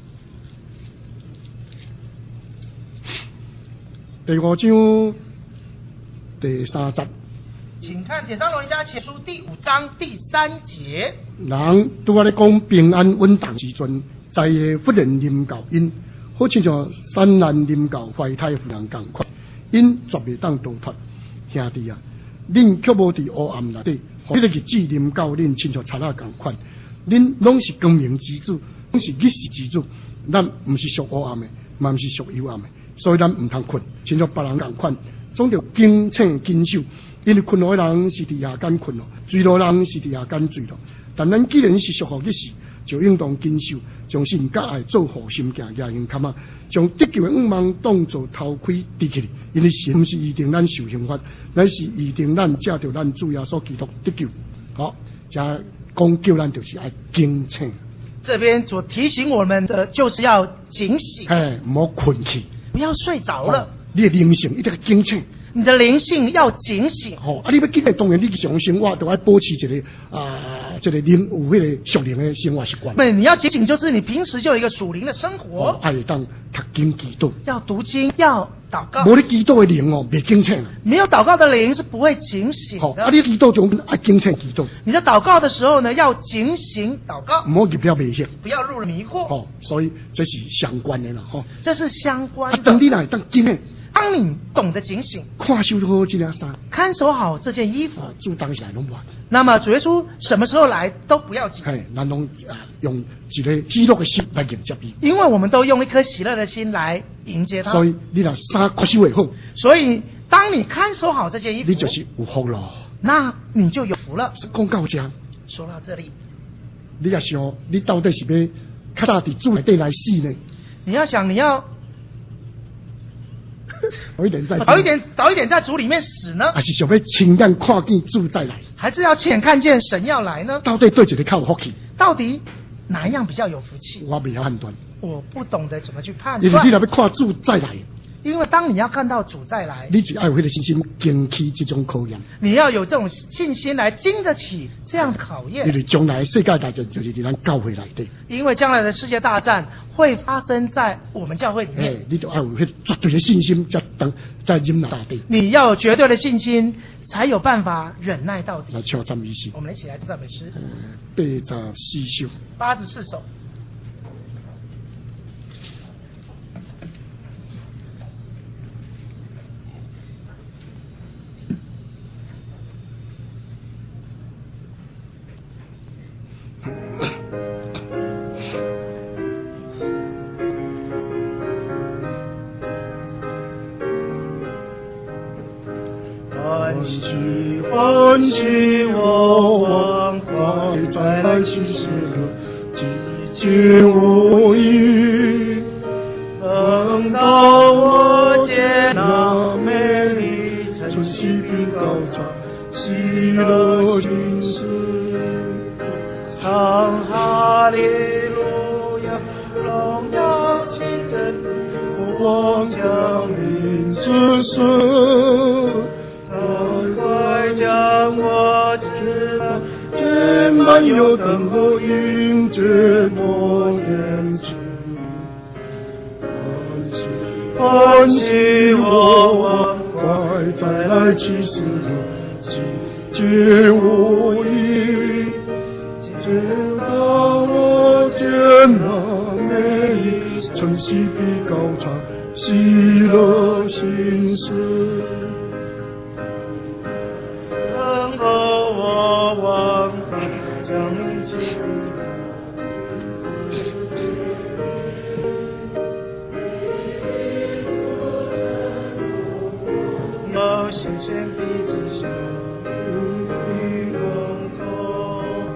第五章第三节。 请看《帖撒罗尼迦前书》第五章第三节。 人拄仔咧讲平安稳当时阵，灾祸忽然临到因，好亲像山难临到怀胎妇人共款，因绝袂当逃脱。兄弟啊！恁却无伫黑暗内底，迄个日子临到恁，亲像贼仔共款。恁拢是光明之子，拢是日时之子。咱毋是属黑暗的，嘛毋是属幽暗的，所以咱毋通困，亲像别人共款，总着警醒谨守。因为困落的人是伫夜间困落，坠落人是伫夜间坠落。但咱既然是属乎日时，就应当谨守，将信甲爱做好心行，也应堪啊，将得救的愿望当作头盔戴起来。因为神毋是预定咱受刑罚，乃是预定咱借着咱主耶稣基督得救。好，这讲叫咱就是爱警醒。 这边所提醒我们的，就是要警醒， 哎，唔好困去， 不要睡着了。 哦、你的灵性一定要警醒。 你的灵性要警醒。 哦，啊，你要警醒，当然你上生活都要保持一个啊，这个灵有迄个属灵的生活习惯。 对，你要警醒，就是你平时就有一个属灵的生活。 哦，爱当读经祈祷， 要读经，要祷告。 无你祈祷的灵哦，袂警醒。 没有祷告的灵是不会警醒的。 哦，啊，你祈祷中爱警醒祈祷。 你在祷告的时候呢，要警醒祷告， 唔好入了迷惑， 不要入了迷惑。 哦，所以这是相关的啦，吼、哦。 这是相关的。 啊，当你来当警醒。 当你懂得警醒， 看守好这件衫， 看守好这件衣服， 啊、主当时来拢不。 那么主耶稣什么时候来都不要紧。 嘿，咱拢啊用一个喜乐的心来迎接伊， 因为我们都用一颗喜乐的心来迎接他。 所以你若衫看守会好， 所以当你看守好这件衣服， 你就是有福咯。 那你就有福了。 是讲到这， 说到这里， 你也想，你到底是要较早伫主内底来死呢？ 你要想，你要。 早一点在早一点早一点在主里面死呢， 还是想要亲眼看见主再来？ 还是要亲眼看见神要来呢？ 到底对一个较有福气？ 到底哪一样比较有福气？ 我未晓判断， 我不懂得怎么去判断。 因为你若要看主再来， 因为当你要看到主再来， 你只要有迄个信心经起这种考验。 你要有这种信心来经得起这样的考验。 因为将来世界大战就是伫咱教会内底。 因为将来的世界大战会发生在我们教会里面。 哎，你就要有迄绝对的信心，才等才忍耐到底。 你要有绝对的信心，才有办法忍耐到底。 来唱赞美诗。 我们一起来唱赞美诗。 八十四首。 八十四首。 欢喜欢喜，我往快再来去世了，寂静无语，等到我。 茶，喜乐心事。 唱哈利路亚，荣耀齐真， 光降临之时，赶快将我知道，天满有等候迎接我眼前。欢喜我王，快再来启示录，集结我意，见到我见那美丽，晨曦比高唱，喜乐心事。 等候我王，将临基督。要显现彼此相与共同。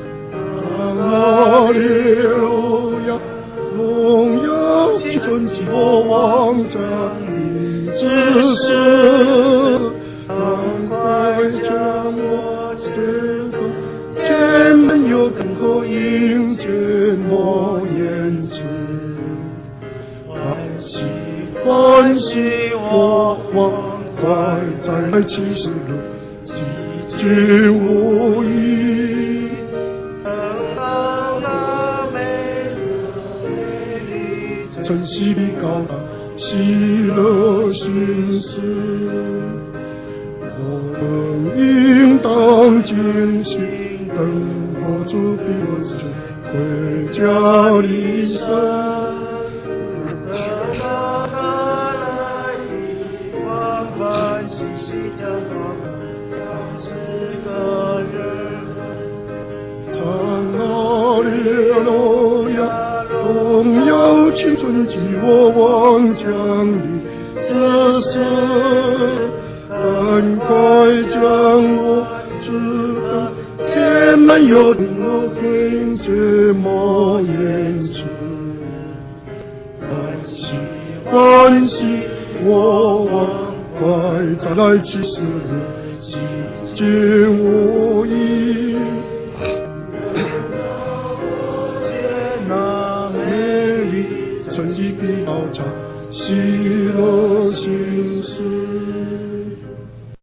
哈利路亚，荣耀齐尊及我王降临之时，赶快将我接过，天门有等候迎接我眼前。欢喜欢喜我王，快再来启示录，集结我意， 等到那美丽晨曦比高大，喜乐心事。我们应当尽心等候主的恩眷，回家离身。哈利路亚，荣耀齐尊及我王降临之时，赶快将我知道，天满有等候迎接我眼前。欢喜欢喜我王，快再来启示录，集结我意。晨曦比高唱，喜乐心事。